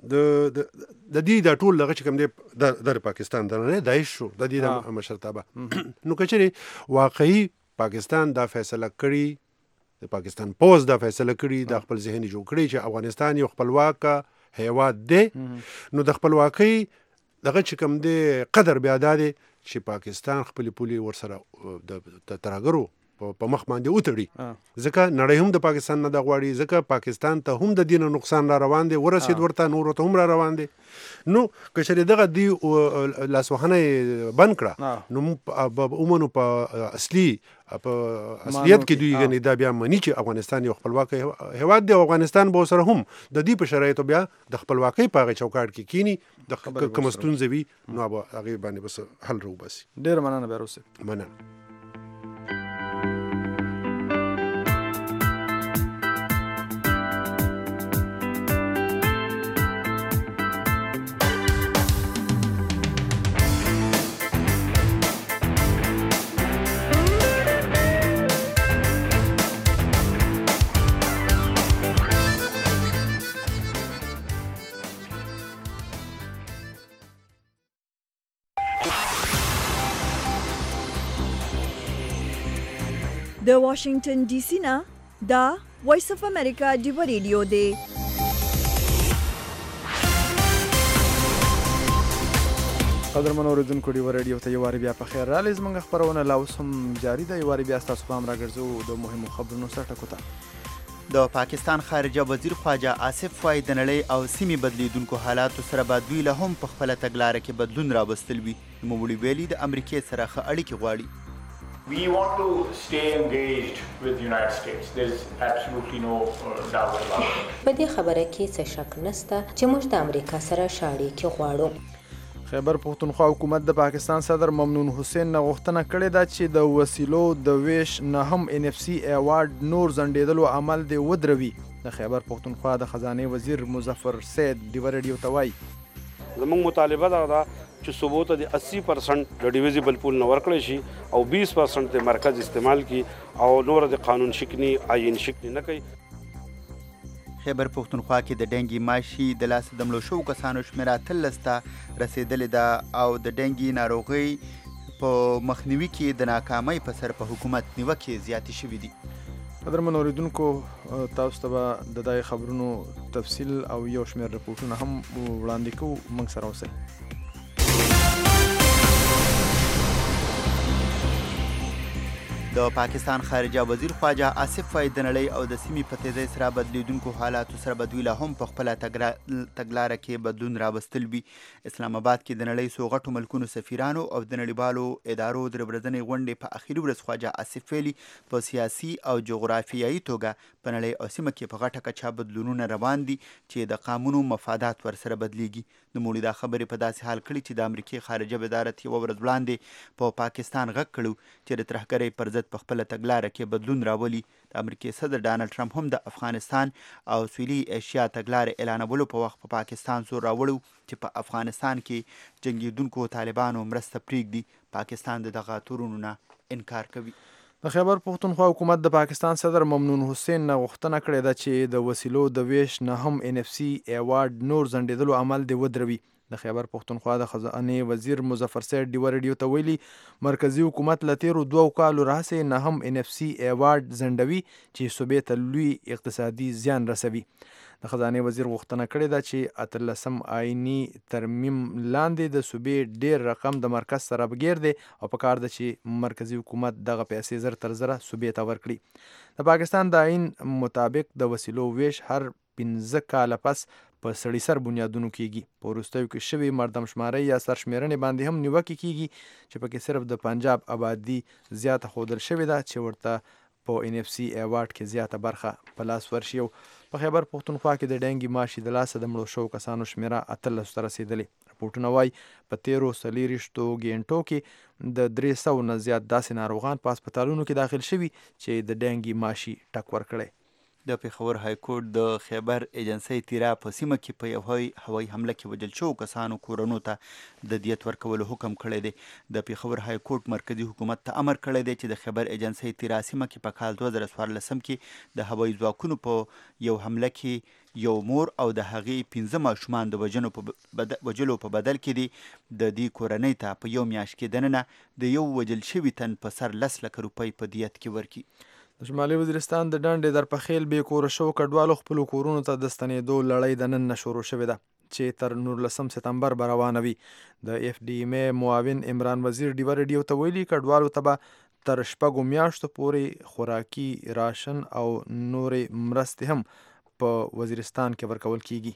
د دې دا ټول دغه چې کوم دی د پاکستان دننه داعش شو، د دې د مشرتابه. نو که چېرې واقعي پاکستان دا فیصله کړي، د پاکستان پوځ دا فیصله کړي، دا خپل ذهن جوړ کړي چې افغانستان یو خپلواکه هیواد دی، نو د خپلواکۍ دغه چې کوم دی قدر بیا دا دی چې پاکستان خپلې پولې ورسره د ترهګرو په مخ باندې وتړي، ځکه نړۍ هم د پاکستان نه دا غواړي، ځکه پاکستان ته هم د دې نه نقصان را روان دی، ورسېد ورته نورو ته هم را روان دی. نو که چېرې دغه دوی لاسوهنه یې بند کړه نو به ومنو په اصلیت کې دوی ګڼي دا بیا مني چې افغانستان یو خپلواکه هیواد دی او افغانستان به ورسره هم د دې په شرایطو بیا د خپلواکۍ په هغې چوکاټ کې کینی، د کومه ستونزه وي نو به هغې باندې بس حل راوباسي. ډېره مننه بیروز صاحب. مننه. د واشنگټن ډي سي نه دا وایس اف امریکا ډیو ریډیو دی. قدرمن اوریدونکو ډیو ریډیو ته یو واری بیا په خیر راغلی. زموږ خپرونه لا اوس هم جاري ده. یو واری بیا ستاسو پام راګرځو د مهمو خبرونو سره ټکو ته. د پاکستان خارجه وزیر خواجه آصف وایي د نړۍ او سیمې بدلیدونکو حالاتو سره به دوی له هم په خپله تګلاره کې بدلون راوستل وي. نوموړي ویلي د امریکې سره ښه اړیکې غواړي. We want to stay engaged with the United States. There's absolutely no doubt about it. په دې خبره کې څه شک نشته چې موږ د امریکا سره ښه اړیکې غواړو. خیبر پښتونخوا حکومت د پاکستان صدر ممنون حسین نه غوښتنه کړې ده چې د وسیلو د ویش نه هم NFC ایوارډ نور ځنډېدلو عمل دې ودروي. د خیبر پښتونخوا د خزانې وزیر مظفر سید ډیو ریډیو ته وایي زموږ مطالبه دا ده چې صوبو ته د 80% د ډیویزیبل پول نه ورکړی شي او 20% د مرکز استعمال کی او نور د قانون شکنی آئین شکنی نه کوي. خیبر پښتونخوا کې د ډنګي ماشي د لاسه د مړو شوو کسانو شمېره 13 ته رسېدلې ده او د ډنګي ناروغۍ په مخنیوي کې د ناکامۍ په سر په حکومت نیوکې زیاتې شوي دي. قدرمن اوریدونکو تاسو ته به د دې خبرونو تفصیل او یو شمېر رپورټونه هم وړاندې کوو. موږ سره اوسئ. د پاکستان خارجه وزیر خواجه آصف وایي د نړۍ او د سیمې په تیزۍ سره بدلیدونکو حالاتو سره به دوی لا هم په خپله تګلاره کې بدلون راوستل وي. اسلام آباد کې د نړۍ څو غټو ملکونو سفیرانو او د نړیوالو ادارو د ورځنۍ غونډې په اخري ورځ خواجه آصف ویلي په سیاسي او جغرافیایي توګه په نړۍ او سیمه کې په غټه کچه بدلونونه روان دي چې د قانونو مفادات ورسره بدلیږي. نوموړي دا خبرې په داسې حال کړي چې د امریکې خارجه وزارت یوه ورځ وړاندې په پاکستان غږ کړی چې د ترهګرۍ پر ضد په خپله تګلاره کې بدلون راولي. د امریکې صدر ډانلډ ټرمپ هم د افغانستان او سویلي ایشیا تګلارې اعلانولو په وخت په پاکستان زور راوړو چې په افغانستان کې جنګېدونکو طالبانو مرسته پرېږدي. پاکستان د دغه تورونو نه انکار کوي. د خیبر پښتونخوا حکومت د پاکستان صدر ممنون حسین نه غوښتنه کړې ده چې د وسیلو د ویش نه هم NFC ایوارډ نور ځنډېدلو عمل دې ودروي. د خیبر پښتونخوا د خزانې وزیر مظفر سید ډیو ریډیو ته ویلي مرکزی حکومت له تیرو 2 کالو راهیسې نه هم NFC ایوارډ ځنډوي چې صوبې ته لوی اقتصادي زیان رسوي. د خزانې وزیر غوښتنه کړې ده چې 18 آئینی ترمیم لاندې د صوبې ډیر رقم د مرکز سره بګیر دی او په کار ده چې مرکزی حکومت دغه پیسې زر تر زره صوبې ته ورکړي. د پاکستان د آئین مطابق د وسیلو ویش هر 15 کاله پس په سړي سر بنیادونو کیږي. په وروستیو کې شوي مردم شمارۍ یا سرشمېرنې باندې هم نیوکې کیږي چې پکې صرف د پنجاب آبادي زیاته ښودل شوې ده چې ورته په NFC ایوارډ کې زیاته برخه په لاس ورشي. او په خیبر پښتونخوا کې د ډنګي ماشي د لاسه د مړو شوو کسانو شمېره 18 ته رسېدلې. رپورټونه وایي په تیرو 40 غینټو کې د 300 نه زیات داسې ناروغان په هسپتالونو کې داخل شوي چې د ډنګي ماشي ټک ورکړی. د پېښور هایکورټ د خیبر ایجنسۍ تیرا په سیمه کې په یو هوایي حمله کې وژل شوو کسانو کورونو ته د دیت ورکولو حکم کړی دی. د پېښور هایکورټ مرکزي حکومت ته امر کړی دی چې د خیبر ایجنسۍ تیرا سیمه کې په کال 2014 کې د هوایي ځواکونو په یو حمله کې یو مور او د هغې 15 ماشومان د وژلو په بدل کې دي د دې کورنۍ ته په یو میاشت کې دننه د یو وژل شوي تن په سر 10 لک روپۍ په دیت کې ورکړي. د شمالي وزیرستان د ډنډې در پخیل بې کوره شوو کډوالو خپلو کورونو ته د ستنېدو لړۍ د نن نه شروع شوې ده چې تر 19 سپتمبر به روانه وي. د FDMA معاون عمران وزیر ډیو ریډیو ته ویلي کډوالو ته به تر 6 میاشتو پورې خوراکي راشن او نورې مرستې هم په وزیرستان کې ورکول کیږي.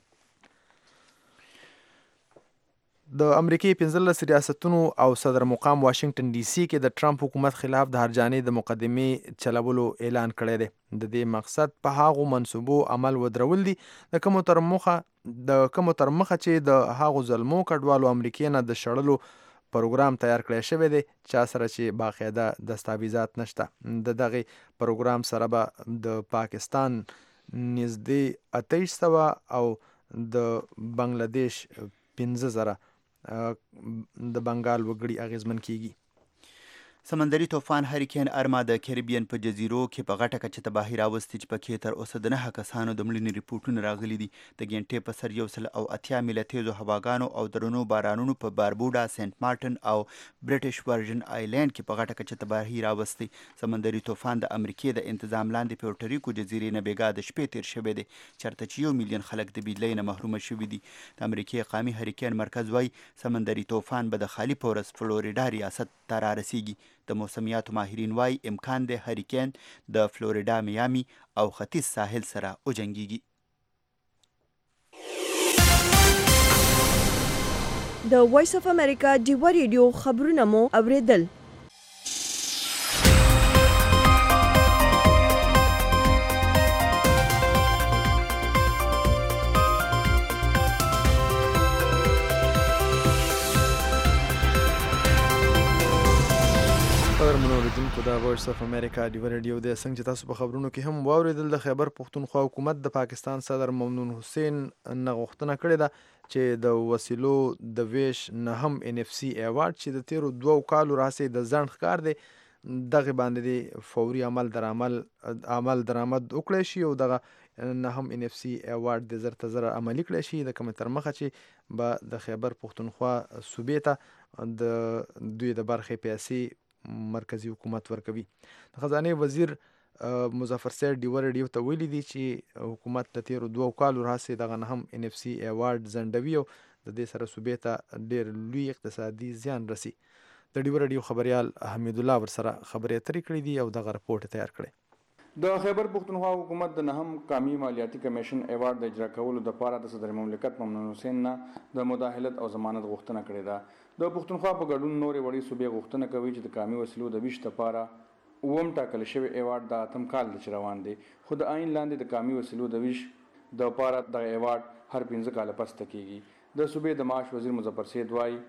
د امریکای 15 ریاستونو او صدر مقام واشنگټن ډي سي کې د ټرمپ حکومت خلاف د هرجانې د مقدمې چلولو اعلان کړی دی. د دې مقصد په هغو منصوبو عمل ودرول دي د کومو تر مخه چې د هغو ظلمو کډوالو امریکای نه د شړلو پروګرام تیار کړی شوی دی چا سره چې باقاعده دستاویزات نشته. د دغه پروګرام سره به د پاکستان نږدې 2800 او د بنگلاديش 15,000 د بنگال وګړي اغیزمن کیږي. سمندري طوفان هریکین ارما د کریبین په جزیرو کې په غټه کچه تباهي راوستې چې پکې تر اوسه د 9 کسانو د مړینې ریپورټونه راغلي دي. د ګینټې په سر 180 میله تیزو هواګانو او درنو بارانونو په باربوډا، سینټ مارټن او برټش ورجن آیلینډ کې په غټه کچه تباهي راوستې. سمندري طوفان د امریکې د انتظام لاندې پیورټریکو جزیرې نه بېګا د شپې تیر شوی دی، چېرته چې 1 میلیون خلک د بجلۍ نه محرومه شوي دي. د امریکې قومي هریکین مرکز وایي سمندري طوفان به د خالي په ورځ فلوریډا ریاست ته رارسیږي. د موسمیاتو ماهرین وایي امکان دی هریکین د فلوریډا، میامي او ختیځ ساحل سره وجنګیږي. د وایس اف امریکا ډیوا ریډیو خبرونه مو اوریدل. د وایس اف امریکا ډیوا ریډیو د څنګه چې تاسو په خبرونو کې هم واوریدل، د خیبر پښتونخوا حکومت د پاکستان صدر ممنون حسین نه غوښتنه کړې ده چې د وسیلو د ویش نه هم NFC ایوارډ چې د تیرو 2 کالو راهیسې د ځنډ ښکار دی دغه باندې فوري عمل درآمد وکړی شي او دغه نه هم NFC ایوارډ د زر تزر عملی کړی شي. د کومه تر مخه چې به د خیبر پښتونخوا صوبې ته د دوی د برخې پیسې مرکزی حکومت ورکوي. د خزانه وزیر مظفر سید ډیوا ریډیو ته ویلي دي چې حکومت د تیرو 2 کالو راهیسې دغه نه هم NFC ایوارډ ځنډوي او د دې سره صوبې ته ډېر لوی اقتصادي زیان رسي. د ډیوا ریډیو خبريال حمید الله ورسره خبرې اترې کړې دي او دغه رپورټ تیار کړی. د خیبر پښتونخوا حکومت د نهم قومي مالیاتي کمیشن ایوارډ د اجرا کولو لپاره د صدر مملکت ممنون حسین نه د مداخلت او ضمانت غوښتنه کړې ده. د پښتونخوا په ګډون نورې وړې صوبې غوښتنه کوي چې د قومي وسیلو د ویش لپاره اووم ټاکل شوی ایوارډ د اتم کال د روان دی، خو د عین لاندې د قومي وسیلو د ویش د لپاره د ایوارډ هر 15 کال پس تکیږي. د صوبې د معاش وزیر مظفر سید وایي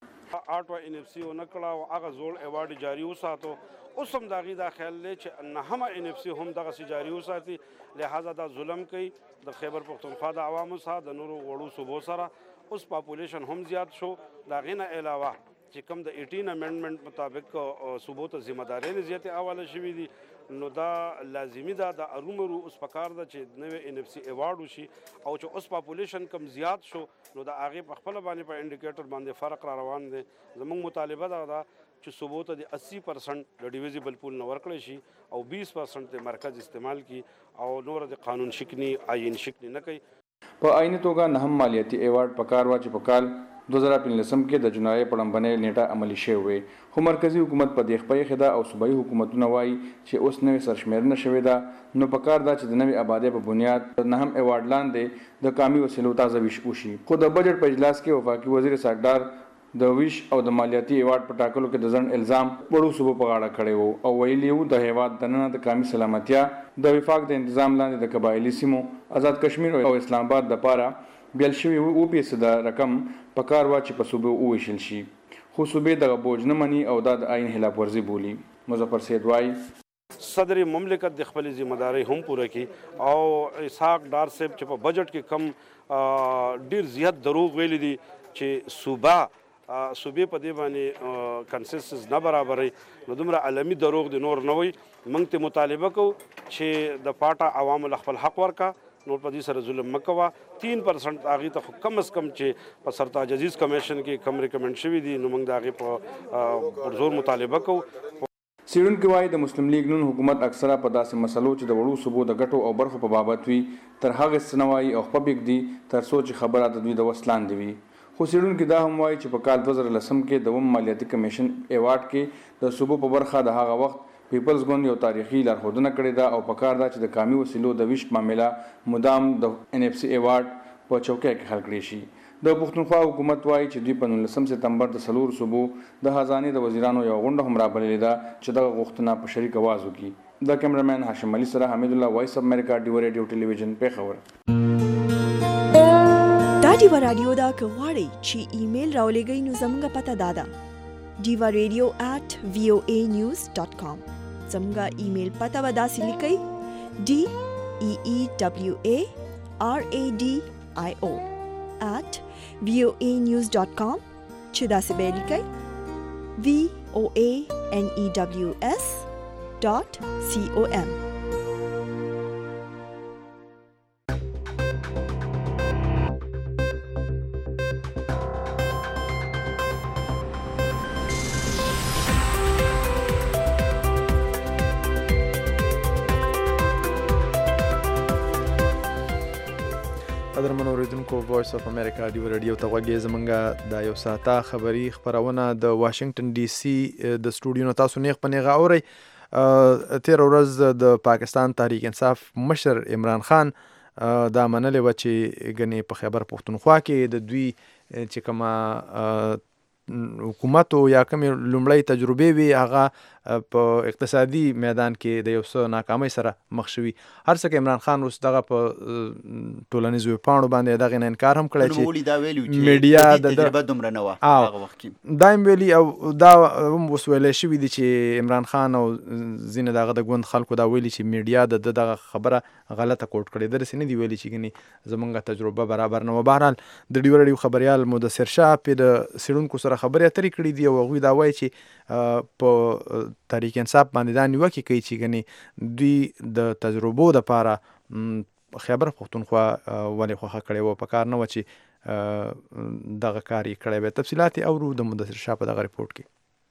آټو NFC او نکړه او هغه زوړ ایوارډ جاری وساتو. اوس هم داغي دا خیال دی چې نه هم NFC هم دغه سي جاری وساتي، لہذا دا ظلم کوي د خیبر پښتونخوا د عوامو سره د نورو وړو صوبو سره. اوس پاپولیشن هم زیات شو، دا غینه علاوه چې کوم د 18 امندمنت مطابق صوبو ته ذمہ داري زیات حواله شوې دي، نو دا لازمی ده د ارومرو اوس پکار ده چې نوې NFC ایوارډ وشي او چې اوس پاپولیشن کم زیات شو نو د هغه په خپل باندې په انډیکیټر باندې فرق را روان دي. زموږ مطالبه ده چې صوبو ته د 80% د ډیویزیبل پول نه ورکړی شي او 20% د مرکز استعمال کی او نور د قانون شکنی آئین شکنی نه کوي. په عیني توګه نه هم مالیاتي ایوارډ پکار وا چې په کال 2015 کې د جنوري په لومبنۍ نیټه عملی شوی، خو مرکزی حکومت په دې خپې خدا او صوبایي حکومتونه وایي چې اوس نوې سرشمیرنه شوې ده، نو پکار دا چې د نوې آبادی په بنیاد نه هم ایوارډ لاندې د قومي وسیلو تازه ویش وشي. خو د بجټ په اجلاس کې وفاقي وزیر ساګدار د ویش او د مالیاتي ایوارډ په ټاکلو کې د ځنډ الزام وړو صوبو په غاړه کړی وو او ویلي وو د هیواد دننه د قومي سلامتیا د وفاق د تنظیم لاندې د قبایلی سیمو آزاد کشمیر او اسلام آباد د پاره بیل شوی او پیسې د رقم په کار وا چې په صوبو وویشل شي، خو صوبې دغه بوج نه مني او د عین خلاف ورزي بولی. مظفر سید وایي صدر مملکت د خپل ذمہ داری هم پوره کی او اسحاق ډار صاحب چې په بجټ کې کم ډیر زیات دروغ ویل دي چې صوبې په دې باندې کنسنسس نه برابرې، نو دومره عالمي دروغ د نور نه وي. موږ ته مطالبه کوو چې د پاټا عوامو خپل حق ورکا، نور په دې سره ظلم مکوا. 3% هغه ته کم از کم چې په سرتاج عزیز کمیشن کې کم ریکمنډ شوی دي، نو موږ د هغه په زور مطالبه کوو. سیډونکو وايي د مسلم لیگ نون حکومت اکثره په داسې مسلو چې د وړو صوبو د ګټو او برخو په بابت وي تر هغه سنوي او خپبګ دي تر سوچ خبره د دوی د وسلان دی. خو سیډونکو دا هم وايي چې په کال 2010 کې د مالیاتي کمیشن ایوارډ کې د صوبو په برخه د هغه وخت پیپلز ګوند یو تاریخي لارښودنه کړې ده او په کار ده چې د قومي وسیلو د ویش معامله مدام د NFC ایوارډ په چوکۍ کې حل کړی شي. د پښتونخوا حکومت وایي چې دوی په 19 سپتمبر د سلور صوبو د خزانه د وزیرانو یو غونډه هم رابللې ده چې دغه غوښتنه په شریک आवाज وکړي. د کیمرامین هاشم علي سره حمید الله، وایس اف امریکا ډیوا ریډیو ټلویزیون پیښور. دا ډیوا رادیو دا کواړی چې ایمیل راولېږئ نو زموږه پته دادا divaradio@voanews.com. زموږه ایمیل پته ودا سلیکئ DEEWARADIO@voanews.com چې دا څه به لیکئ voanews.com. قدرمن اوریدونکو وایس اف امریکا ډیو رادیو ته غوږی زمونږه د یو ساعته خبری خبرونه د واشنگټن ډي سي د سټوډیو تاسو نیغ پنیغه اوري. تیر ورځ د پاکستان تحریک انصاف مشر عمران خان دا منلې و چې غني په خیبر پختونخوا کې د دوی چې کومه حکومت او یا کوم لومړی تجربه وی هغه په اقتصادي میدان کې د یو څه ناکامۍ سره مخ شوي. هر څه کې عمران خان اوس دغه په ټولنیزو پاڼو باندې دغه نه انکار هم کړی چې میډیا د تجربه دومره نه و هغه وخت کې دایم ویلي او دا اوس ویلی شوي دي چې عمران خان او ځینې دغه د ګوند خلکو دا ویلي چې میډیا د دغه خبره غلطه کوټ کړې. داسې نه دي ویلي چې ګنې زمونږ تجربه برابر نه و. بهرحال د ډیو رادیو خبریال مدثر شاه پې د څېړونکو سره خبرې اترې کړي دي او هغوی دا وایي چې په تحریک انصاف باندې دا نیوکې کوي چې ګنې دوی د تجربو دپاره خیبر پختونخوا ولې خوښه کړې وه، په کار نه وه چې دغه کار یې کړی وی. تفصیلات یې اورو د مدثر شاه په دغه رپورټ کې.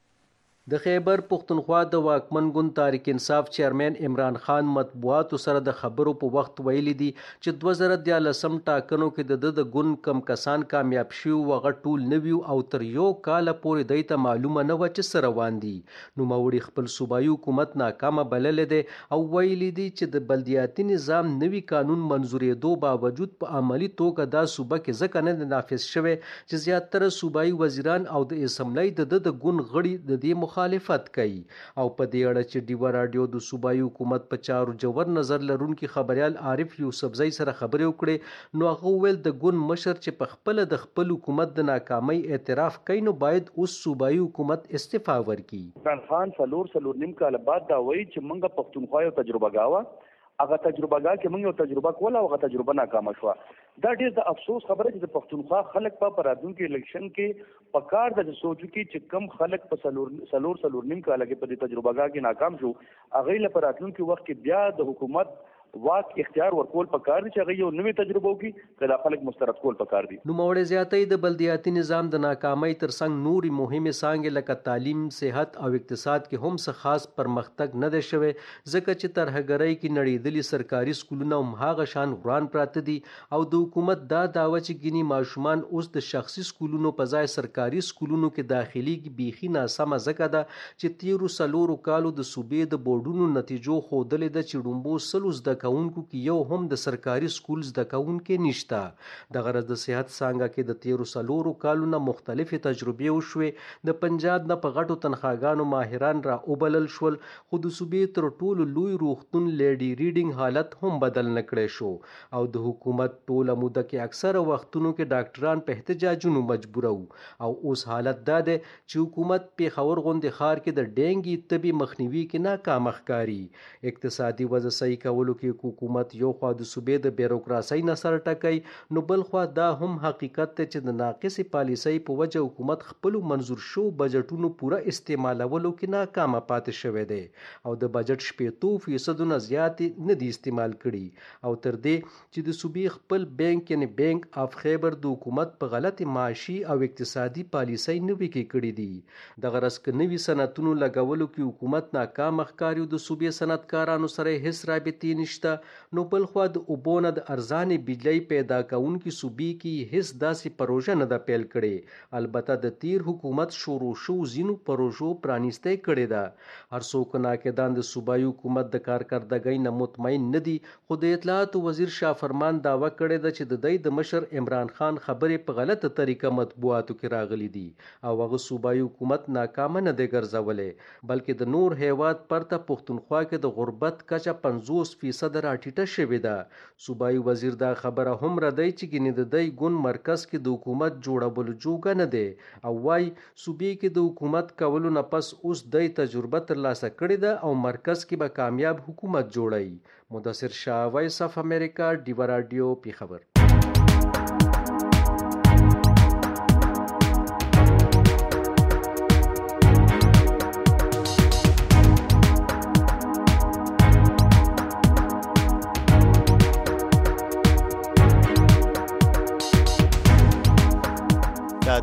د خیبر پختونخوا د واکمن ګوند تحریک انصاف چیرمن عمران خان مطبوعاتو سره د خبرو په وخت ویلي دي چې 2014 ټاکنو کې د ګوند کم کسان کامیاب شوي وغه ټول نوي او تر یو کال پورې دوی ته معلومه نه و چې سره روان دي. نوموړي خپل صوبایي حکومت ناکامه بللی دی او ویلي دي چې د بلدیاتي نظام نوي قانون منظورېدو باوجود په عملي توګه دا صوبه کې ځکه نه نافذ شوی چې زیاتره صوبایي وزیران او د اسمبلی د ګوند غړي د دې مخالفت کوي. او په دې اړه چې ډیو رادیو د صوبایي حکومت په چارو جوړ نظر لرونکي خبريال عارف یوسفزئی سره خبرې وکړې نو هغه ویل د ګوند مشر چې په خپل د خپل حکومت د ناکامۍ اعتراف کوي نو باید اوس صوبایي حکومت استعفا ورکړي. عمران خان څلور نیم کال بعد دا وایي چې موږ پښتونخوا یو تجربه گاوه هغه تجربه گا کې موږ یو تجربه کوله او هغه تجربه ناکامه شوه. دا ډېر د افسوس خبره چې د پښتونخوا خلک په راتلونکي الیکشن کې په کار د سوچو کې چې کم خلک په څلور نیم کال کې په دې تجربه گا کې ناکام شو هغه له راتلونکي وخت کې بیا د حکومت واک اختیار ورکول پکار دي چې هغه یو نوې تجربه وکړي کله خلک مسترد کول پکار دي. نوموړی زیاتې د بلدیاتي نظام د ناکامۍ ترڅنګ نوري مهمه څانګې لکه تعلیم، صحت او اقتصاد کې هم څه خاص پرمختګ نه دی شوی ځکه چې ترهګرۍ کې نړیدلي سرکاري سکولونه هم هغه شان وران پراته دي او د حکومت دا دعوه چې ګینی ماشومان اوس د شخصي سکولونو په ځای سرکاري سکولونو کې داخليږي بیخي ناسمه ځکه ده چې تیرو 4 کالو د صوبې د بورډونو نتیجو ښودلې ده چې ډومبو سلوز د کونکو کې یو هم د سرکاري سکول زده کوونکي نشته. د غرض د صحت څانګه کې د تیرو 4 کالو نه مختلفې تجربې وشوې. د پنجاب نه په غټو تنخواګانو ماهران را وبلل شول خو د صوبې تر ټولو لوی روغتون لیډي ریډینګ حالت هم بدل نکړی شو او د حکومت ټوله موده کې اکثره وختونو کې ډاکټران په احتجاجونو مجبور وو او اوس حالت دا دی چې حکومت پیښور غوندې ښار کې د ډینګي طبي مخنیوي کې ناکام ښکاري. اقتصادي وضع صحیح کولو کې حکومت یو خوا د صوبې د بیروکراسۍ نه سر ټکوي نو بل خوا دا هم حقیقت دی چې د ناقصې پالیسۍ په وجه حکومت خپلو منظور شو بجټونو پوره استعمالولو کې ناکامه پاتې شوی دی او د بجټ 80% نه زیات نه دی استعمال کړي او تر دې چې د صوبې خپل بانک یعنی بانک اف خیبر د حکومت په غلط معاشي او اقتصادي پالیسۍ نوي کې کړي دي. د غرض ک نوي صنعتونو لګولو کې حکومت ناکام ښکاري د صوبې صنعتکارانو سره هیڅ رابطې نشته نو بل خوا د اوبونه د ارزانې بجلی پیدا کوونکي صوبې کې هیڅ داسې پروژه نه ده پیل کړې. البته د تیر حکومت شروع شو ځینو پروژو پرانیستی کړې ده. هر څوک ناقدان د صوبایي حکومت د کارکردګۍ نه مطمئن نه دي خو د اطلاعاتو وزیر شاه فرمان دعوه کړې ده چې د دوی د مشر عمران خان خبرې په غلطه طریقه مطبوعاتو کې راغلي دي او هغه صوبایي حکومت ناکامه نه دی ګرځولی بلکې د نور هیواد پرته پښتونخوا کې د غربت کچه 50% راټیټه شوې ده. صوبایي وزیر دا خبره هم ردی چې ګینې د دوی ګوند مرکز کې د حکومت جوړولو جوګه نه دی او وایي صوبې کې د حکومت کولو نه پس اوس دوی تجربه ترلاسه کړې ده او مرکز کې به کامیاب حکومت جوړوي. مدثر شاه، وایس اف امریکا، ډیو رادیو، پیښور.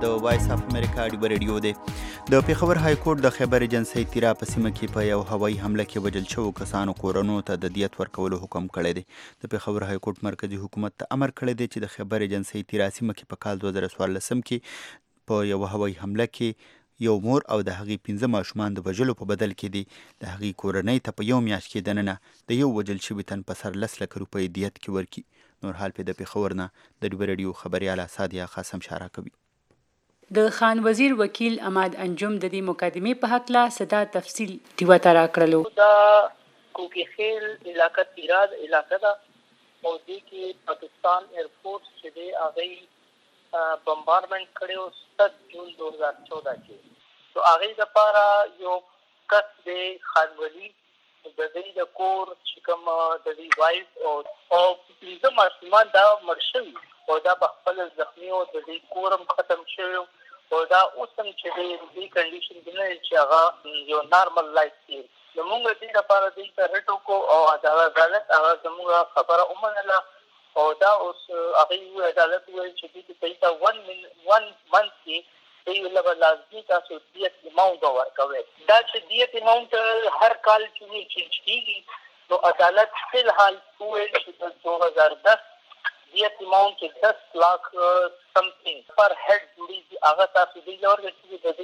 د وایس اف امریکا ډیو ریډیو دی. د پیښور های کورټ د خیبر ایجنسۍ تیرا په سیمه کې په یو هوایي حمله کې وژل شوو کسانو کورنو ته د دیت ورکولو حکم کړی دی. د پیښور های کورټ مرکزی حکومت ته امر کړی دی چې د خیبر ایجنسۍ تیرا سیمه کې په کال 2014 کې په یو هوایي حمله کې یو مور او د هغې 15 ماشومان د وژلو په بدل کې دي د هغې کورنۍ ته په یو میاشت کې دننه د یو وژل شوي تن په سر 10 لک روپۍ دیت کې ورکړي. نور حال په د پیښور نه د ډیو ریډیو خبریاله سادیه قاسم اشاره کوي. د خان وزیر وکیل اماد انجم د دې مقدمې په حق صدا تفصیل دیوا ته راکړلو. دا کوکی خیل علاقه تیراد علاقه ده او دې کې پاکستان ایرفورس چې دی هغه بمبارمنٹ کړو 7 جون 2014 کې. تو هغه د پاره یو کس دی خان ولی د دې د کور چې کوم د دې وایف او پلیزه ماشومان دا مرشوي او دا په خپل زخمی او د دې کورم ختم شوی او دا اوس هم چې دې کنډیشن دی نه چې هغه یو نارمل لایف دی. نو موږ دې لپاره دې ته رټو کو او عدالت هغه زموږ خبره ومنله او دا اوس هغه عدالت وایي چې دې ته پیسې 1 منث کې دی لږ لازمي تاسو دیت اماونټ ورکوي. دا چې دیت اماونټ هر کال چې چینج کیږي نو عدالت فی الحال وایي چې 2010 دیت اماونټ 10 lakh something پر هډ جوړي هغه تاسو دی ورګي چې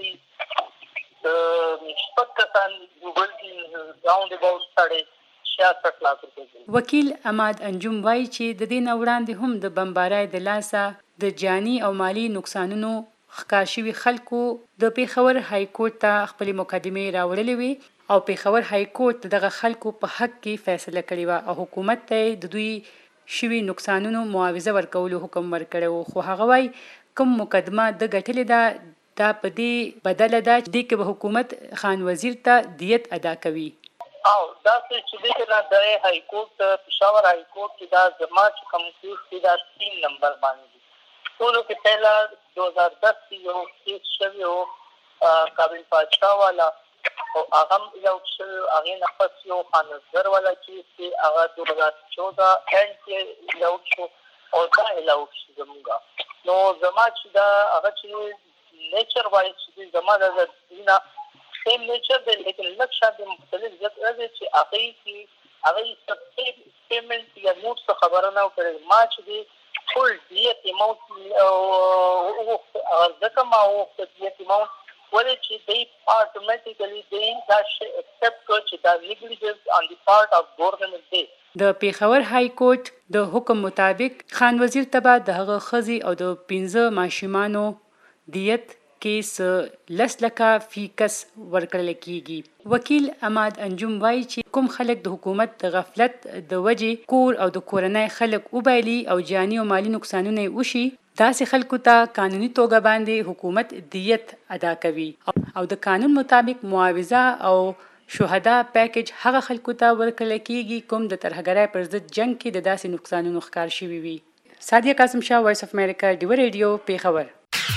د شپږ کسان ګوګل کې راوند اباوت 66 lakh روپۍ. وکیل اماد انجم وایي چې د دې وړاندې هم د بمبارۍ د لاسه د جانی او مالی نقصانونو ښکار شوي خلکو د پیښور های کورټ ته خپلې مقدمې راوړلې وي او پیښور های کورټ دغه خلکو په حق کې فیصله کړې وه او حکومت ته د دوی شوي نقصانونو معاوضه ورکولو حکم ورکړی و. خو هغه وایي کوم مقدمه د ګټلې ده دا په دې بدله ده چې دې کې به حکومت خان وزیر ته دیت ادا کوي. او دا چې دې نه د های کورټ پېښور های کورټ کې دا زما چې کوم کیس دی دا 3 نمبر باندې ټولو کې پہلا 2010 کې یو کیس شوی او قابل پادشاه والا او هغه یو شل هغه نفس یو خانزر والا کیس کې هغه 2014 اند کې یو شو او دا یو زموږه نو زما چې دا هغه چې نیچر وایي چې زما د دینه سیم نیچر دی لیکن لکه د مختلف ځای راځي چې هغه پیمنٹ یا نوټ څه خبره نه کړي ما چې full دیت اماونټ او ځکه ما او دیت اماونټ ولې چې دی اتوماتیکلی دی دا شی اکسپټ کړ چې دا نیګلیجنس on the part of government دی. د پیښور های کورټ د حکم مطابق خان وزیر ته به د هغه ښځې او د 15 ماشومانو دیت کیس 10 لکه فی کس ورکړل کیږي. وکیل اماد انجم وایي چې کوم خلک د حکومت د غفلت د وجې کور او د کورنۍ خلک وبایلي او جانی او مالی نقصانونه وشي داسې خلکو ته قانوني توګه باندې حکومت دیت ادا کوي او د قانون مطابق معاوضه او شهدا پیکیج هغه خلکو ته ورکړل کیږي کوم د ترهګرۍ پر ضد جنگ کې د داسې نقصانونو ښکار شوي وي. سادیه قاسم شاه، وایس اف امریکا، ډیو ریډیو، پیښور.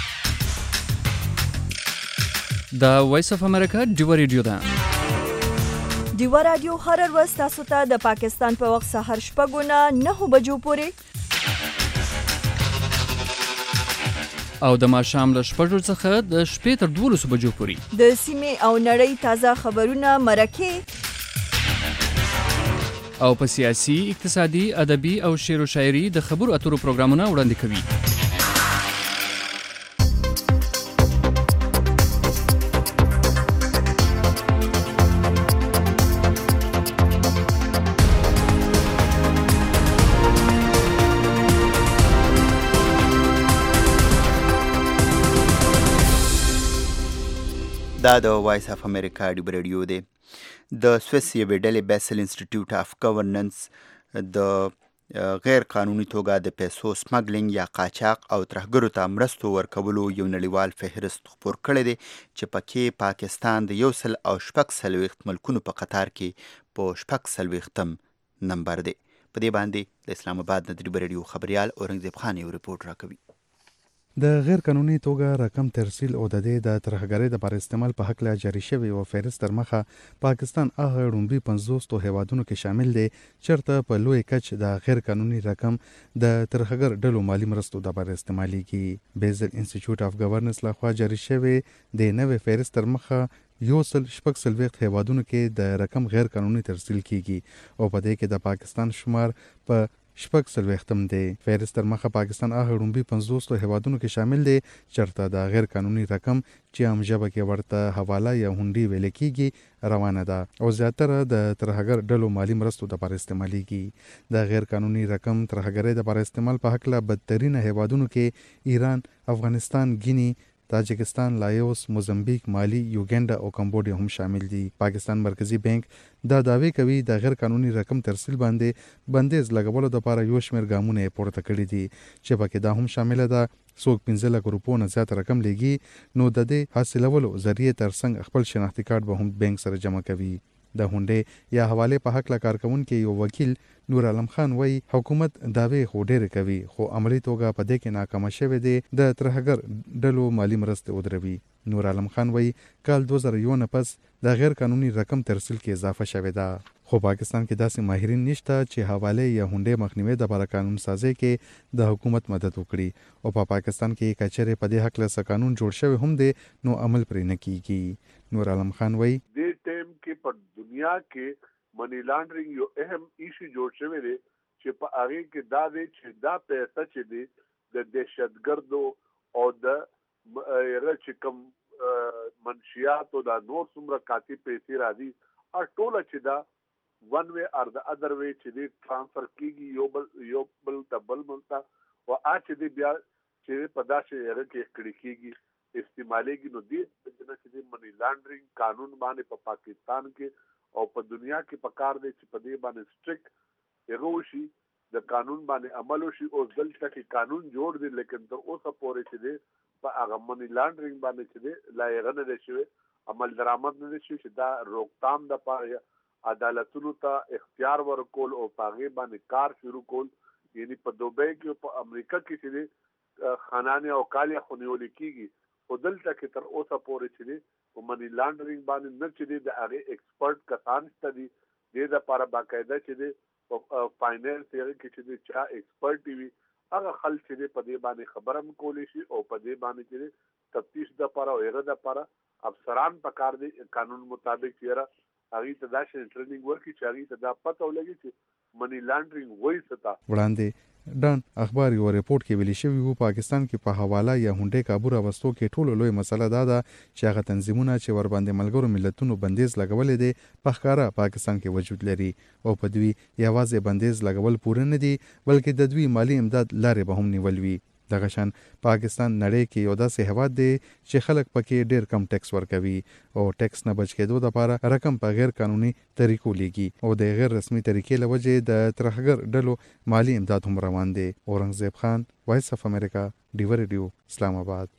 د وایس اف امریکا ډیو ریډیو ده. ډیو رادیو هر ورځ تاسو ته د پاکستان په وخت سهار 6 نه 9 بجو پورې او د ماښام له 6 څخه د شپې تر 12 بجو پورې د سیمې او نړۍ تازه خبرونه مرکه او په سیاسي، اقتصادي، ادبي او شعر و شاعري د خبرو اترو پروګرامونه وړاندې کوي. دا د وایس اف امریکا ډیو ریډیو دی. د سویس یوې ډلې بیسل انسټیټیوټ اف ګورننس د غیر قانوني توګه د پیسو سمګلینګ یا قاچاق او ترهګرو ته مرستو ورکولو یو نړیوال فهرست خپور کړی دی چې پکې پاکستان د 146 ملکونو په قطار کې په 46 نمبر دی. په دې باندې د اسلام آباد د ډیو ریډیو خبریال اورنګزیب خان یو ریپورت راکوي. د غیر قانوني توګه رقم ترسیل او د دې د ترهګرۍ د لپاره استعمال په حق لا جاری شوی او فهرست تر مخه پاکستان هغه لومړي 50 هیوادونو کې شامل دی چرته په لوی کچ د غیر قانوني رقم د ترهګر ډلو مالی مرستو د لپاره استعماليږي. بیزل انسټیټیوټ اف گورننس لخوا جاری شوی د نوې فهرست تر مخه یو سل شپږ څلوېښت هیوادونو کې د رقم غیر قانوني ترسیل کیږي او په دې کې د پاکستان شمار په شپږ څلوېښتم دی. فهرست تر مخه پاکستان هغه لومړي 50 هیوادونو کې شامل دی چرته د غیر قانوني رقم چې عام ژبه کې ورته حواله یا هونډي ویل کیږي روانه ده او زیاتره د ترهګر ډلو مالی مرستو د لپاره استعماليږي. د غیر قانوني رقم ترهګرۍ د لپاره استعمال په حق لا بدترین هیوادونو کې ایران، افغانستان، گینی، تاجکستان، لایوس، موزمبیک، مالی، یوګینډا او کمبوډیا هم شامل دي. پاکستان مرکزی بانک دا دعوی کوي د غیر قانوني رقم ترسیل باندې بندیز لګولو لپاره یو شمېر ګامونه پورته کړي دي چې پکې دا هم شامل ده څوک 15 لک روپو نه زیات رقم لګي نو د دې حاصلولو ذریعہ ترڅنګ خپل شناختی کارت به هم بانک سره جمع کوي. د هونډې یا حواله په حق لا کارکونکو یو وکیل نور عالم خان وای حکومت داوی خو ډېر کوي خو عملی توګه په دې کې ناکام شوه دی د ترهګر ډلو مالی مرسته ودروي. نور عالم خان وای کال 2001 پس د غیر قانوني رقم ترسیل کې اضافه شوه ده خو پاکستان کې داسې ماهرین نشته چې حواله یا هونډې مخنیوي د لپاره قانون سازي کې د حکومت مدد وکړي او په پاکستان کې کچره په دې حق له قانون جوړ شوی هم دی نو عمل پرې نه کیږي. نور عالم خان وای د ټیم کې په دنیا کې منی لانډرینګ یو اهم ایشو جوړ شوی دی چې په هغه کې دا دی چې دا پیسې چې دی د دهشتګردو او د چې کوم منشیات او د نور څومره کاتی پیسې راځي او ټول چې دا ون وی اور د اذر وی چې دی ټرانسفر کیږي یو بل تبل ملتا او اچ دی بیا چې په داسې هغه کې کړي کیږي استعمالېږي نو دې چې منی لانډرینګ قانون باندې په پاکستان کې او په دنیا کې په کار دی چې په دې باندې سټریکټ هغه وشي د قانون باندې عمل وشي او دلته کې قانون جوړ دی لیکن تر اوسه پورې چې دی په هغه منی لانډرینګ باندې چې دی لایغه نه شي عمل درآمد نه شي چې دا روکتام د پاره عدالتونو ته اختیار ورکول او پاغه باندې کار شروع کول یعنی په دوبۍ کې په امریکا کې چې دی خانانه او کالیا خونیول کیږي او دلته کې تر اوسه پورې چې دی په منی لانډرینګ باندې نه چې دی د هغه ایکسپرت کسان ته دی د لپاره باقاعده چې دی په فاینانس یې کې چې دی چا ایکسپرت وي هغه خلک چې دی په دې باندې خبرم کولی شي او په دې باندې چې تفتیش د لپاره او هغه د لپاره افسران په کار دي قانون مطابق چې هغه ته دا شې ټریننګ ورکړي چې هغه ته دا پته ولګي چې منی لانډرینګ وایي ستا وړاندې ډان اخبار یو ریپورت کې ویلي شوی وو پاکستان کې په حواله یا هونډې کابو راوستو کې ټولو لوی مسله دا ده چې هغه تنظیمونه چې ور باندې ملګرو ملتونو بندیز لګولې دي په ښکارا پاکستان کې وجود لري او په دوی یوازې بندیز لګول پوره نه دي بلکې د دوی مالی امداد لارې به هم نیول وي. دغه شان پاکستان نړۍ کې یو داسې هیواد دی چې خلک پکې ډېر کم ټیکس ورکوي او ټیکس نه بچ کېدو لپاره رقم په غیر قانوني طریقو لګي او د غیر رسمي طریقې لوجه د ترهګر ډلو مالی امداد هم روان دي. اورنګزیب خان، وایس اف امریکا، ډیو ریډیو، اسلام آباد.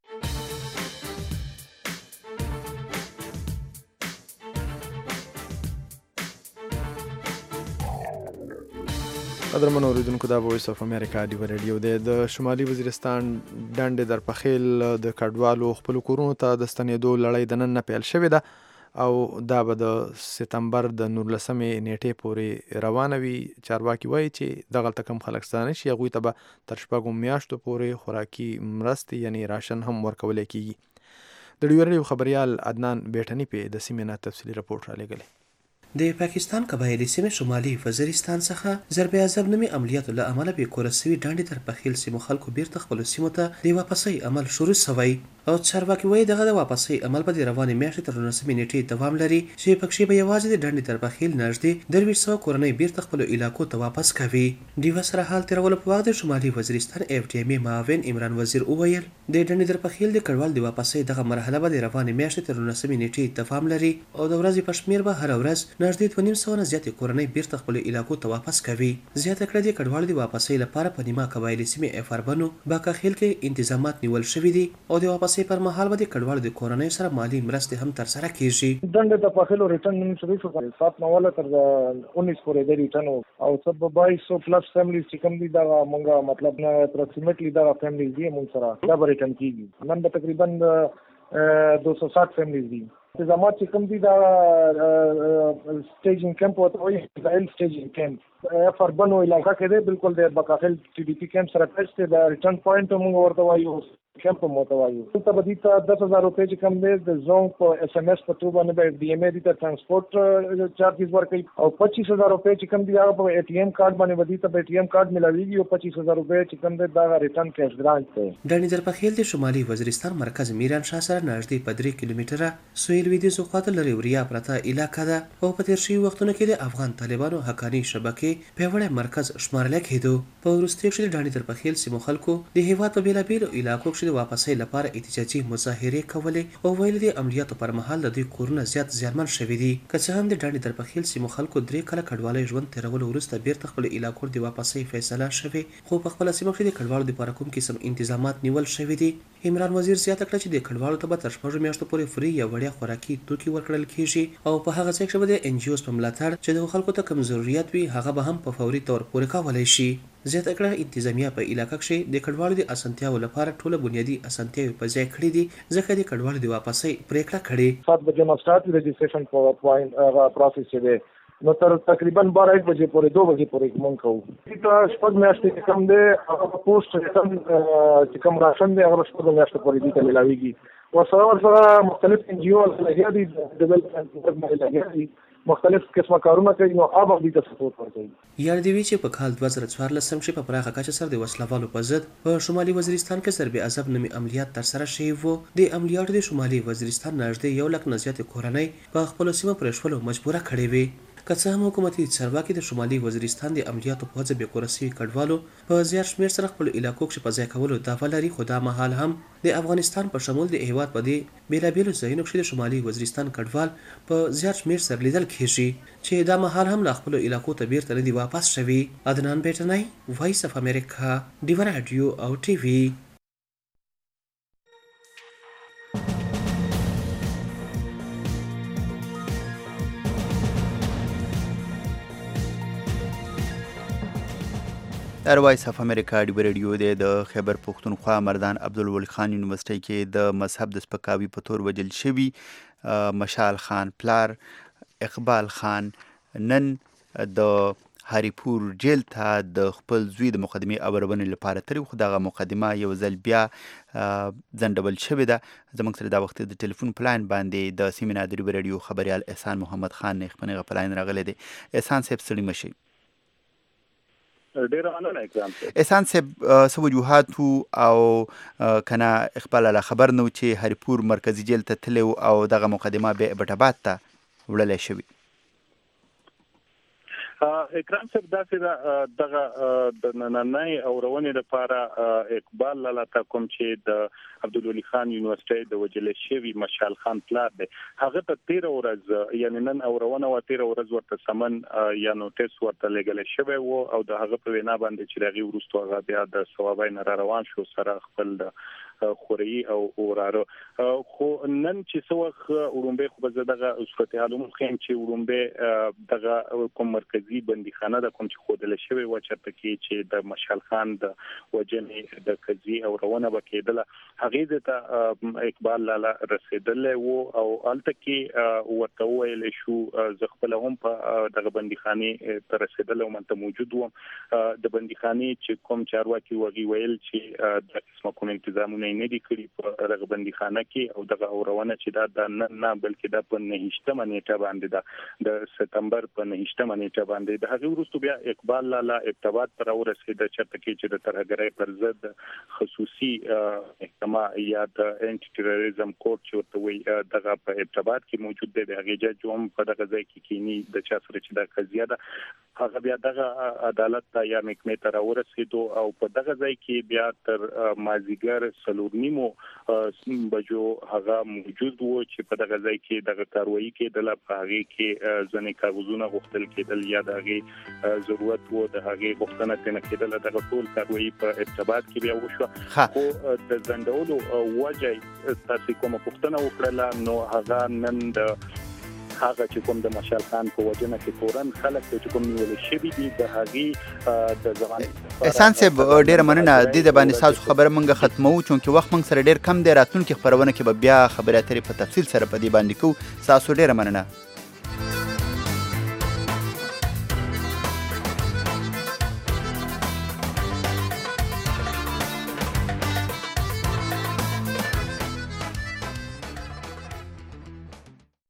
قدرمن اوریدونکو دا وایس اف امریکا دی ریډیو د شمالي وزیرستان ډنډ در پخیل د کډوالو خپل کورونو ته د ستنېدو لړۍ د نن نه پیل شوې ده او دا به د سپتمبر د 19 نیټې پورې روانه وي. چارواکي وایي چې دغلته کم خلک ستانه شي هغوی ته به تر شپږو میاشتو پورې خوراکي مرستې یعنی راشن هم ورکولی کیږي. د ډیو ریډیو خبریال عدنان بیټنی په د سیمې نه تفصیلي رپورټ را لېږلی. د پاکستان قبایلی سیمې شمالي وزیرستان څخه ضرب اعظم نومي عملیاتو له امله بې کوره سوي ډنډې تر پخیل سیمو خلکو بیرته خپلو سیمو ته د واپسۍ عمل شروع سوی او چارواکي وایي دغه د واپسۍ عمل به د روانې میاشتې تر 19 نیټې دوام لري چې پکښې به یوازې د ډنډې تر پخیل نږدې 2300 کورنۍ بیرته خپلو علاقو ته واپس کوي. ډیوه سره حال تېرولو په وخت د شمالي وزیرستان اف ډي ایم معاون عمران وزیر وویل د ډنډې تر پخیل د کډوال د واپسۍ دغه مرحله به د روانې میاشتې تر 19 نیټې دوام لري او د ورځې په شمېر به هره ورځ نږدې 2.5 نه زیاتې کورنۍ بیرته خپلو علاقو ته واپس کوي. زیاته کړه د کډوالو د واپسۍ لپاره په نیمه قبایلي سیمې افاربنو باکاخیل کې انتظامات نیول شوي دي او د واپسۍ پر مهال به د کډوالو د کورنۍ سره مالی مرستې هم ترسره کیږي. دنده د پاخلو ریټرن نن شوی شو 7 نواله تر 19 پورې د ریټرن او سب 2200 پلس فیملیز چې کوم دي دا مونږه مطلب نه اپروکسیمیټلی دا فیملیز دي مونږ سره دا به ریټرن کیږي. نن به تقریبا 260 فیملیز دي. انتظامات چې کوم دي دا سټیجینګ کیمپ او اسرائیل سټیجینګ کیمپ فربنو علاقہ کې دی بالکل د بکاخل ټي ډي پی کیمپ سره ټچ دی. د ریټرن پوینټ موږ ورته وایو کیمپ موته وایو. ته به دې ته 10,000 روپۍ چې کوم دی د زون په اس ام اس په تو باندې به ډي ام ای دې ته ترانسپورت چارجز ورکړي او 25,000 روپۍ چې کوم دی هغه په اي ټي ام کارت باندې به دې ته به اي ټي ام کارت ملاويږي او 25,000 روپۍ چې کوم دی دا ریټرن کیش ګرانټ دی. د نظرپخیل د شمالي وزیرستان مرکز میران شاه سره نږدې په 3 کیلومتره سویل لویدیځ خواته لري وریا پرته علاقه ده او په تیر شوي وختونو کې د افغان طالبانو حقاني شبکې پیاوړی مرکز شمارل کېدو. په وروستیو کې د نظرپخیل سیمو خلکو د هیواد په بیلابیلو علاقو کې د واپسۍ لپاره احتجاجي مظاهرې کولې او ویل دي عملیاتو پر مهال د دوی کورونه زیات زیانمن شوي دي. که څه هم د ډانډې ترپخیل سیمو خلکو 3 کاله کډوالۍ ژوند تېرولو وروسته بیرته خپلو علاقو د واپسۍ فیصله شوې خو په خپله سیمه کې د کډوالو دپاره کوم قسم انتظامات نیول شوي دي. عمران وزیر زیاته کړه چې د کډوالو ته به تر 6 میاشتو پورې فری یا وړیا خوراکي توکي ورکړل کیږي او په هغه ځای کې به د ان جی اوز په ملاتړ چې د خلکو ته کوم ضرورت وي هغه به هم په فوري تور پوره کولی شي. زیاته کړه انتظامیه په علاقه کې د کډوالو د اسانتیاو لپاره ټوله بنیادي اسانتیاوې په ځای کړي دي ځکه د کډوالو د واپسۍ پریکړه کړې. 7 بجې نو سٹارټ رجسټریشن پوینټ پروسس دی نو تر تقریبا 12 بجې پورې 2 بجې پورې مونږ کوو. دا شپږ میاشتې کم دی هغه پوسټ ریټرن چې کوم راشن دی هغه شپږ میاشتې پورې دې ته ملاويږي. ورسره مختلف ان جی او لګیا دي ډیولپمنٹ باندې لګیا دي مختلف قسمه کارونه کوي نو هغه دې ته سپورټ ورکوي. یاد دی چې په کال 2014 کې په پراخه کچه سره د وسلوالو په ضد په شمالي وزیرستان کې ضرب عذاب نومي عملیات ترسره شوي وو. د عملیاتو د شمالي وزیرستان نږدې 1 لک نه زیاتې کورنۍ په خپلو سیمو پرېښولو مجبوره کړې وې. که څه هم حکومتي چارواکي د شمالي وزیرستان د عملیاتو په وجه بې کوره سوي کډوالو په زیات شمېر سره خپلو علاقو کې په ځای کولو دعوه لري خو دا مهال هم د افغانستان په شمول د هیواد په دې بېلابېلو ځایونو کې د شمالي وزیرستان کډوال په زیات شمېر سره لیدل کېږي چې دا مهال هم له خپلو علاقو ته بیرته نه دي واپس شوي. عدنان بیټنی وایس اف امریکا ډیوه راډیو او ټي وي. در وایس اف امریکا ډیوه راډیو د خیبر پښتونخوا مردان عبدالولي خان یونیورسيټي کې د مذهب د سپکاوي په تور وجل شوي مشال خان پلار اقبال خان نن د هریپور جیل ته د خپل زوی د مقدمې اورونې لپاره تللی خو دغه مقدمه یو ځل بیا ځنډول شوې ده. زموږ سره دا وخت د ټلیفون په لاین باندې د سیمې نه د ډیوه راډیو خبریال احسان محمد خان نیخپنغه په لاین راغلی دی. احسان صاحب ستړي مه شئ. ډیر مننه اکرام صاحب. احسان صاحب څه وجوهاتو او کنه اقبال له خبر نو چې هریپور مرکزی جیل ته تللی او دغه مقدمه به بټاباد ته وړلی شوي؟ اکرام صاحب داسې دغه د نننۍ اورونې لپاره اقبال لاله ته کوم چې د عبدالولي خان یونیورسيټي د وجل شوي مشال خان پلار دی هغه ته 13 ورځ یعنی نن اورونه و 13 ورځ ورته سمن یا نوټیس ورته لګل شوی وو او د هغه په وینا باندې چې دغه ورستو هغه بیا د ثوابای نه روان شو سره خپل خوري او اوراره خو نن چې څوخ ورومبه خو دغه صورت حالوم خیم چې ورومبه دغه کوم مرکزی بندیخانه د کوم چې خودل شوی و چرته کې چې د مشال خان د وجنې د قضیه او روانه وکیدله هغه ته اقبال لاله رسیدل وو او الته کې ورته ویل شو ز خپل هم په دغه بندیخانه تر رسیدل او منته موجود وم د بندیخانه چې کوم چارواکي وغي ویل چې د قسمه کوم تنظیمونه نه دي کړی په رغبندخانه کې او دغه اورونه چې دا نه بلکې د 9 نیټه باندې د سپتمبر په 9 نیټه باندې هغه وروسته بیا اقبال لالا ارتباط پر ورسېد چې تکي چې د ترهګرۍ پر ضد خصوصي محکمه یا د انټي ټیرریزم کورټ چې ورته وایي دغه په ارتباط کې موجود دی. د هغې جج هم په دغه ځای کې کینی د چا سره چې دا قضیه ده هغه بیا دغه عدالت ته یا محکمې ته راورسېدو او په دغه ځای کې بیا تر مازدیګر 4:30 بجو هغه موجود و چې په دغه ځای کې دغه کاروایی کېدله. په هغې کې ځینې کاغذونه غوښتل کېدل یا د هغې ضرورت و د هغې غوښتنه ترېنه کېدله. دغه ټول کاروایی په ارتباط کې بیا وشوه. خو د ځنډولو وجه تاسې کومه پوښتنه وکړله نو هغه نن د هغه چې کوم د مشال خان په وجنه کې تورن خلک چې کوم نیول شوي دي د هغې د ځوان احسان صاحب ډېره مننه. د باندې تاسو خبره مونږ ختمو چونکې وخت مونږ سره ډېر کم دی. راتلونکي خبرونه کې به بیا خبرې اترې په تفصیل سره په دې باندې کوو. تاسو ډېره مننه.